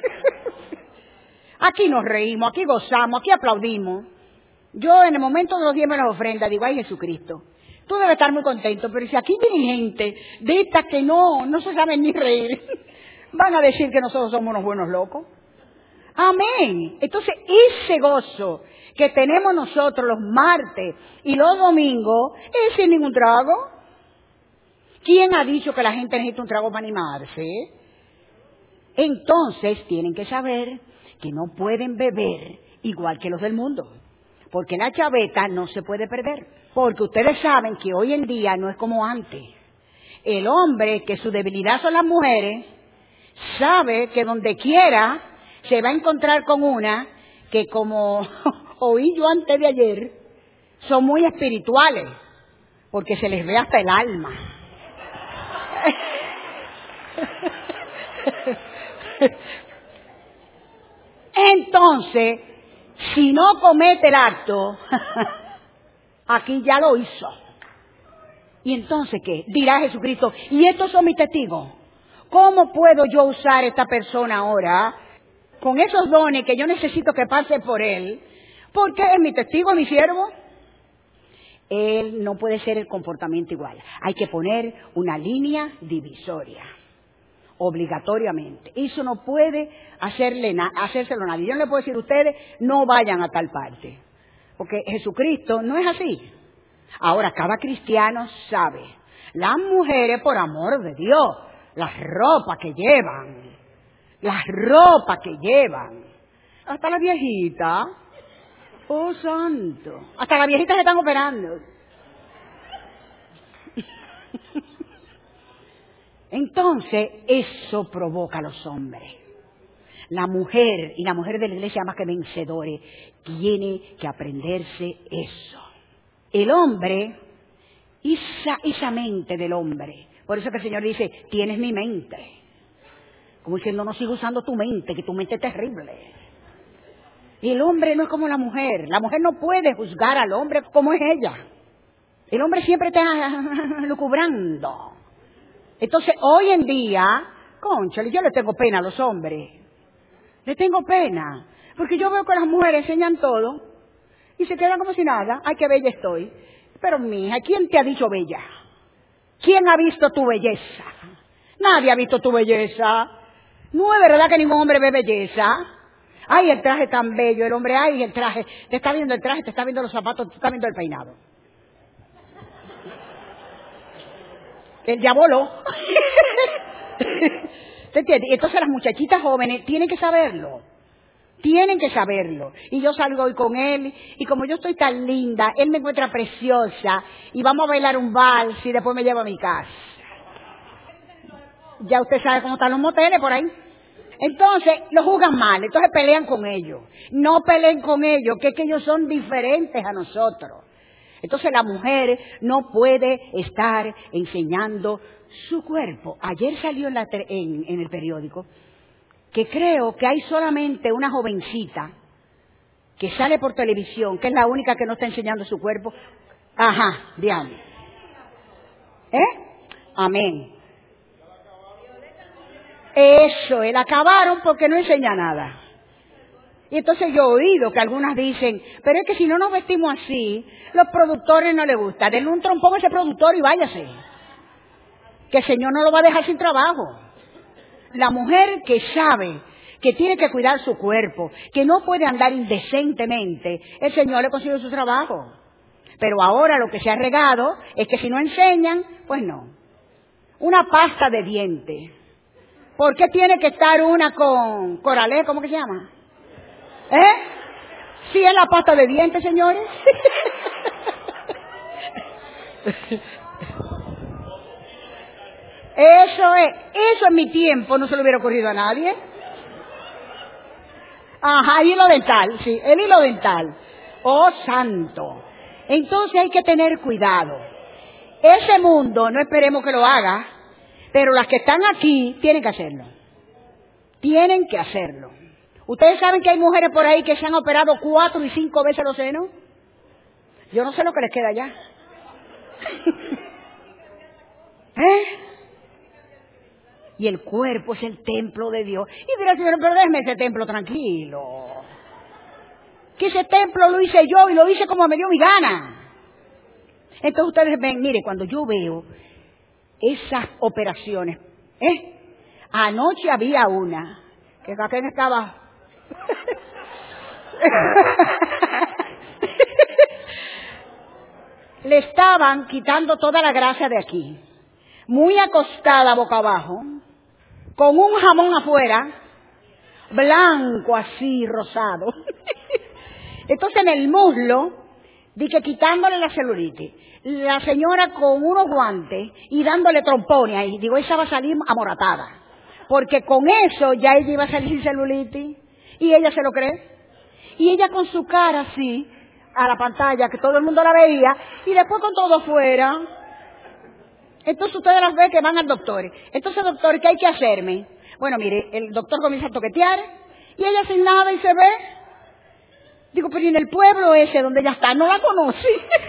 Aquí nos reímos, aquí gozamos, aquí aplaudimos. Yo en el momento de los diezmos de las ofrendas digo, ay Jesucristo, tú debes estar muy contento, pero si aquí viene gente de estas que no, no se saben ni reír, van a decir que nosotros somos unos buenos locos. Amén. Entonces ese gozo que tenemos nosotros los martes y los domingos es sin ningún trago. ¿Quién ha dicho que la gente necesita un trago para animarse? Entonces tienen que saber que no pueden beber igual que los del mundo, porque la chaveta no se puede perder, porque ustedes saben que hoy en día no es como antes. El hombre, que su debilidad son las mujeres, sabe que donde quiera se va a encontrar con una que, como oí yo antes de ayer, son muy espirituales, porque se les ve hasta el alma. Entonces, si no comete el acto, aquí ya lo hizo. ¿Y entonces qué? Dirá Jesucristo, ¿y estos son mis testigos? ¿Cómo puedo yo usar esta persona ahora con esos dones que yo necesito que pase por él? Porque es mi testigo, mi siervo. él no puede ser el comportamiento igual. Hay que poner una línea divisoria, obligatoriamente. Eso no puede hacerle na- hacérselo a nadie. Yo no le puedo decir a ustedes, no vayan a tal parte, porque Jesucristo no es así. Ahora, cada cristiano sabe, las mujeres, por amor de Dios, las ropas que llevan, las ropas que llevan, hasta las viejitas, oh santo, hasta las viejitas se están operando. Entonces, eso provoca a los hombres. La mujer, y la mujer de la iglesia más que vencedores, tiene que aprenderse eso. El hombre, esa, esa mente del hombre, por eso que el Señor dice, tienes mi mente. Como diciendo, no sigo usando tu mente, que tu mente es terrible. Y el hombre no es como la mujer. La mujer no puede juzgar al hombre como es ella. El hombre siempre está lucubrando. Entonces, hoy en día, cónchale, yo le tengo pena a los hombres. Le tengo pena. Porque yo veo que las mujeres enseñan todo y se quedan como si nada. Ay, qué bella estoy. Pero, mija, ¿quién te ha dicho bella? ¿Quién ha visto tu belleza? Nadie ha visto tu belleza. No es verdad que ningún hombre ve belleza. Ay, el traje tan bello, el hombre, ay, el traje. Te está viendo el traje, te está viendo los zapatos, te está viendo el peinado. El diablo. ¿Te entiendes? Entonces las muchachitas jóvenes tienen que saberlo. Tienen que saberlo. Y yo salgo hoy con él, y como yo estoy tan linda, él me encuentra preciosa, y vamos a bailar un vals, y después me lleva a mi casa. Ya usted sabe cómo están los moteles por ahí. Entonces, lo juzgan mal, entonces pelean con ellos. No peleen con ellos, que es que ellos son diferentes a nosotros. Entonces la mujer no puede estar enseñando su cuerpo. Ayer salió en, la, en, en el periódico que creo que hay solamente una jovencita que sale por televisión, que es la única que no está enseñando su cuerpo. Ajá, diablo. ¿Eh? Amén. Eso, el acabaron porque no enseña nada. Y entonces yo he oído que algunas dicen, pero es que si no nos vestimos así, los productores no les gusta. Denle un trompón a ese productor y váyase. Que el Señor no lo va a dejar sin trabajo. La mujer que sabe que tiene que cuidar su cuerpo, que no puede andar indecentemente, el Señor le consigue su trabajo. Pero ahora lo que se ha regado es que si no enseñan, pues no. Una pasta de dientes. ¿Por qué tiene que estar una con coralé? ¿Cómo que se llama? ¿Eh? ¿Sí es la pasta de dientes, señores? Eso es, eso en mi tiempo no se le hubiera ocurrido a nadie. Ajá, el hilo dental, sí, el hilo dental. Oh, santo. Entonces hay que tener cuidado. Ese mundo, no esperemos que lo haga, pero las que están aquí tienen que hacerlo. Tienen que hacerlo. ¿Ustedes saben que hay mujeres por ahí que se han operado cuatro y cinco veces los senos? Yo no sé lo que les queda ya. ¿Eh? Y el cuerpo es el templo de Dios. Y dirá el Señor, pero déjeme ese templo tranquilo. Que ese templo lo hice yo y lo hice como me dio mi gana. Entonces ustedes ven, mire, cuando yo veo esas operaciones, ¿eh? Anoche había una, que aquel estaba... Le estaban quitando toda la grasa de aquí, muy acostada boca abajo, con un jamón afuera, blanco así, rosado. Entonces en el muslo, dije quitándole la celulitis, la señora con unos guantes y dándole trompones ahí, digo, esa va a salir amoratada, porque con eso ya ella iba a salir sin celulitis, y ella se lo cree, y ella con su cara así, a la pantalla, que todo el mundo la veía, y después con todo fuera. Entonces ustedes las ven que van al doctor. Entonces, doctor, ¿qué hay que hacerme? Bueno, mire, el doctor comienza a toquetear, y ella sin nada y se ve. Digo, pero ¿y en el pueblo ese donde ella está? No la conoce.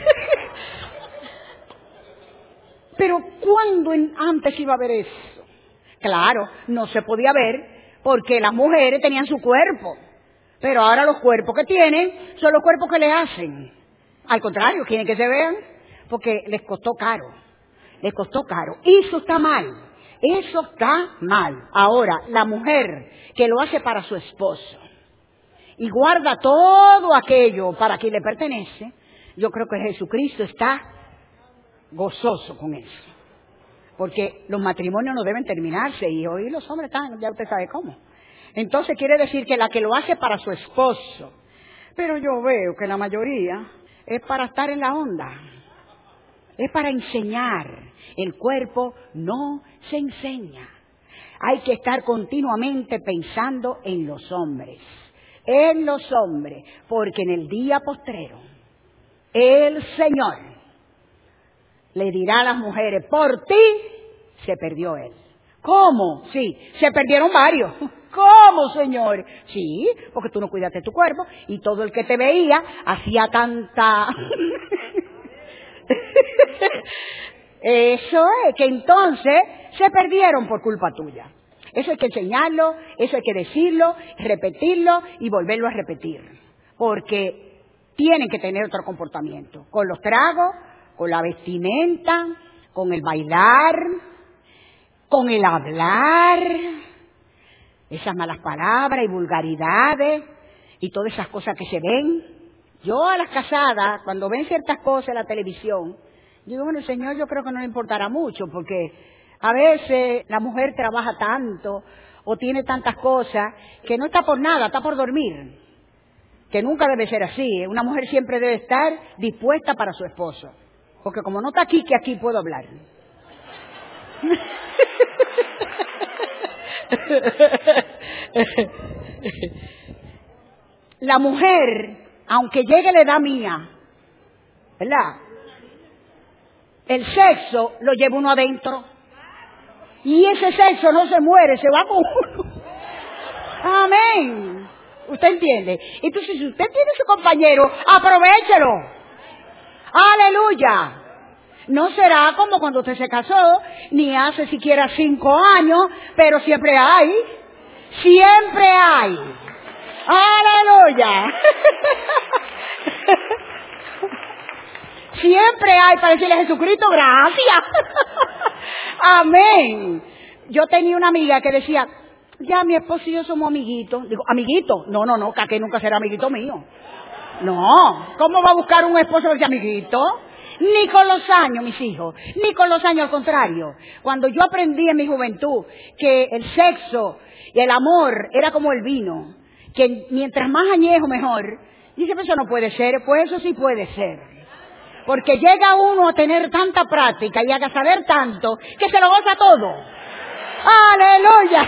Pero ¿cuándo en, antes iba a ver eso? Claro, no se podía ver porque las mujeres tenían su cuerpo. Pero ahora los cuerpos que tienen son los cuerpos que le hacen. Al contrario, quieren que se vean porque les costó caro. Les costó caro. Eso está mal. Eso está mal. Ahora, la mujer que lo hace para su esposo y guarda todo aquello para quien le pertenece, yo creo que Jesucristo está gozoso con eso. Porque los matrimonios no deben terminarse y hoy los hombres están, ya usted sabe cómo. Entonces quiere decir que la que lo hace para su esposo, pero yo veo que la mayoría es para estar en la onda, es para enseñar. El cuerpo no se enseña. Hay que estar continuamente pensando en los hombres, en los hombres, porque en el día postrero el Señor le dirá a las mujeres, por ti se perdió él. ¿Cómo? Sí, se perdieron varios. ¿Cómo, Señor? Sí, porque tú no cuidaste tu cuerpo y todo el que te veía hacía tanta... Eso es, que entonces se perdieron por culpa tuya. Eso hay que enseñarlo, eso hay que decirlo, repetirlo y volverlo a repetir. Porque tienen que tener otro comportamiento. Con los tragos, con la vestimenta, con el bailar, con el hablar, esas malas palabras y vulgaridades y todas esas cosas que se ven. Yo a las casadas, cuando ven ciertas cosas en la televisión, digo, bueno, el Señor yo creo que no le importará mucho, porque a veces la mujer trabaja tanto o tiene tantas cosas que no está por nada, está por dormir. Que nunca debe ser así. Una mujer siempre debe estar dispuesta para su esposo. Porque como no está aquí, que aquí puedo hablar. La mujer, aunque llegue la edad mía, ¿verdad? El sexo lo lleva uno adentro. Y ese sexo no se muere, se va con uno. Amén. ¿Usted entiende? Entonces, si usted tiene su compañero, aprovéchelo. ¡Aleluya! No será como cuando usted se casó, ni hace siquiera cinco años, pero siempre hay. Siempre hay. ¡Aleluya! Siempre hay para decirle a Jesucristo, gracias. Amén. Yo tenía una amiga que decía, ya mi esposo y yo somos amiguitos. Digo, ¿amiguito? No, no, no, que nunca será amiguito mío. No, ¿cómo va a buscar un esposo que sea amiguito? Ni con los años, mis hijos, ni con los años, al contrario. Cuando yo aprendí en mi juventud que el sexo y el amor era como el vino, que mientras más añejo mejor, dice, pero eso no puede ser, pues eso sí puede ser. Porque llega uno a tener tanta práctica y a saber tanto que se lo goza todo. ¡Aleluya!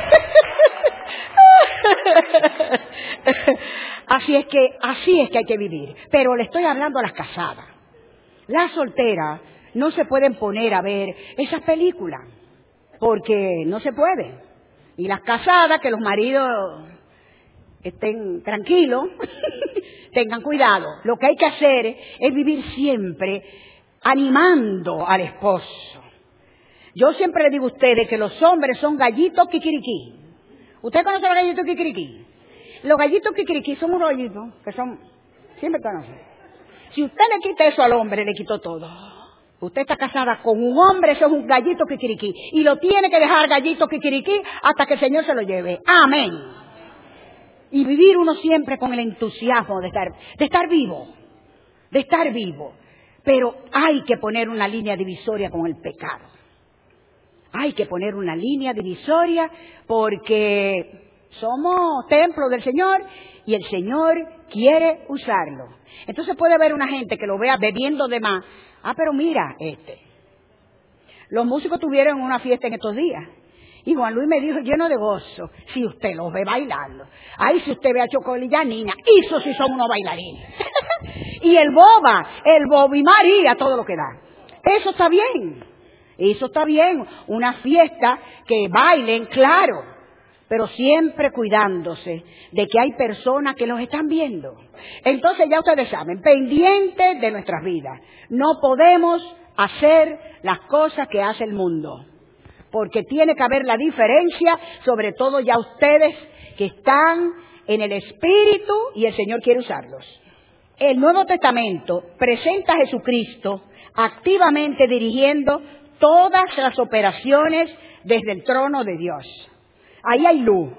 Así es que, así es que hay que vivir. Pero le estoy hablando a las casadas. Las solteras no se pueden poner a ver esas películas, porque no se puede. Y las casadas, que los maridos estén tranquilos, tengan cuidado. Lo que hay que hacer es vivir siempre animando al esposo. Yo siempre le digo a ustedes que los hombres son gallitos kikiriquí. ¿Usted conoce los gallitos kikiriquí? Los gallitos kikiriquí son unos gallitos que son, siempre conocen. Si usted le quita eso al hombre, le quitó todo. Usted está casada con un hombre, eso es un gallito kikiriquí. Y lo tiene que dejar gallito kikiriquí hasta que el Señor se lo lleve. Amén. Y vivir uno siempre con el entusiasmo de estar, de estar vivo. De estar vivo. Pero hay que poner una línea divisoria con el pecado. Hay que poner una línea divisoria porque somos templo del Señor y el Señor quiere usarlo. Entonces puede haber una gente que lo vea bebiendo de más. Ah, pero mira, este. Los músicos tuvieron una fiesta en estos días. Y Juan Luis me dijo lleno de gozo, si usted los ve bailando. Ay, si usted ve a Chocolilla, niña, eso sí son unos bailarines. Y el boba, el Bobby María, todo lo que da. Eso está bien. Eso está bien. Una fiesta que bailen, claro. Pero siempre cuidándose de que hay personas que los están viendo. Entonces ya ustedes saben, pendientes de nuestras vidas. No podemos hacer las cosas que hace el mundo. Porque tiene que haber la diferencia, sobre todo ya ustedes que están en el Espíritu y el Señor quiere usarlos. el Nuevo Testamento presenta a Jesucristo activamente dirigiendo todas las operaciones desde el trono de Dios. Ahí hay luz.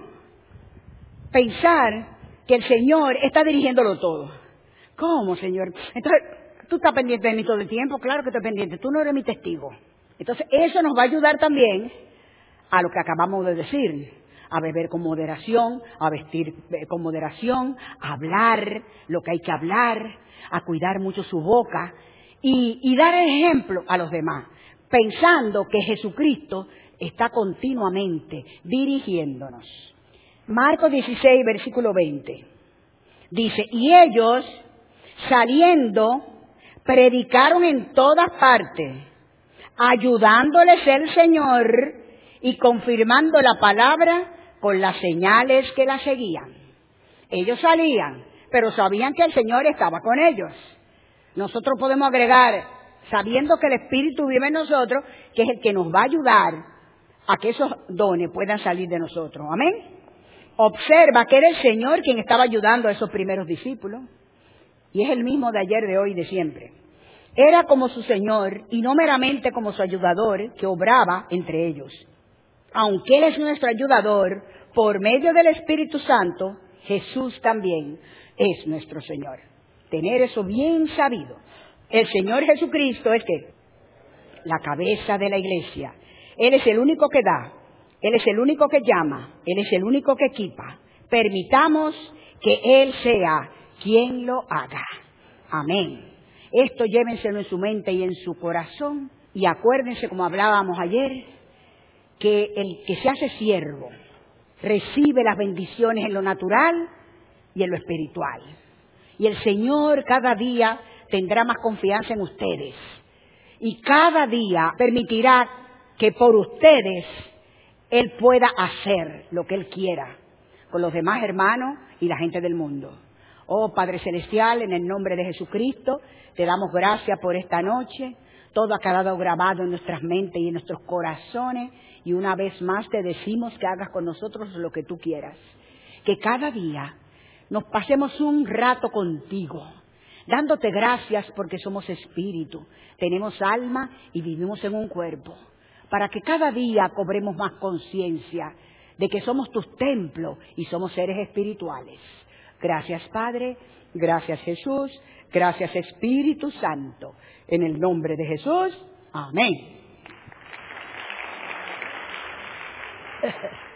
Pensar que el Señor está dirigiéndolo todo. ¿Cómo, Señor? Entonces, tú estás pendiente de mí todo el tiempo. Claro que estoy pendiente. Tú no eres mi testigo. Entonces, eso nos va a ayudar también a lo que acabamos de decir. A beber con moderación, a vestir con moderación, a hablar lo que hay que hablar, a cuidar mucho su boca y, y dar ejemplo a los demás, pensando que Jesucristo está continuamente dirigiéndonos. Marcos dieciséis, versículo veinte, dice, y ellos, saliendo, predicaron en todas partes, ayudándoles el Señor y confirmando la palabra con las señales que la seguían. Ellos salían, pero sabían que el Señor estaba con ellos. Nosotros podemos agregar, sabiendo que el Espíritu vive en nosotros, que es el que nos va a ayudar a que esos dones puedan salir de nosotros. Amén. Observa que era el Señor quien estaba ayudando a esos primeros discípulos. Y es el mismo de ayer, de hoy, de siempre. Era como su Señor y no meramente como su ayudador que obraba entre ellos. Aunque Él es nuestro ayudador, por medio del Espíritu Santo, Jesús también es nuestro Señor. Tener eso bien sabido. El Señor Jesucristo es que la cabeza de la iglesia. Él es el único que da, Él es el único que llama, Él es el único que equipa. Permitamos que Él sea quien lo haga. Amén. Esto llévenselo en su mente y en su corazón. Y acuérdense, como hablábamos ayer, que el que se hace siervo recibe las bendiciones en lo natural y en lo espiritual. Y el Señor cada día tendrá más confianza en ustedes. Y cada día permitirá que por ustedes Él pueda hacer lo que Él quiera con los demás hermanos y la gente del mundo. Oh Padre Celestial, en el nombre de Jesucristo, te damos gracias por esta noche. Todo ha quedado grabado en nuestras mentes y en nuestros corazones. Y una vez más te decimos que hagas con nosotros lo que tú quieras. Que cada día nos pasemos un rato contigo, dándote gracias porque somos espíritu, tenemos alma y vivimos en un cuerpo. Para que cada día cobremos más conciencia de que somos tus templos y somos seres espirituales. Gracias Padre, gracias Jesús, gracias Espíritu Santo. En el nombre de Jesús, amén.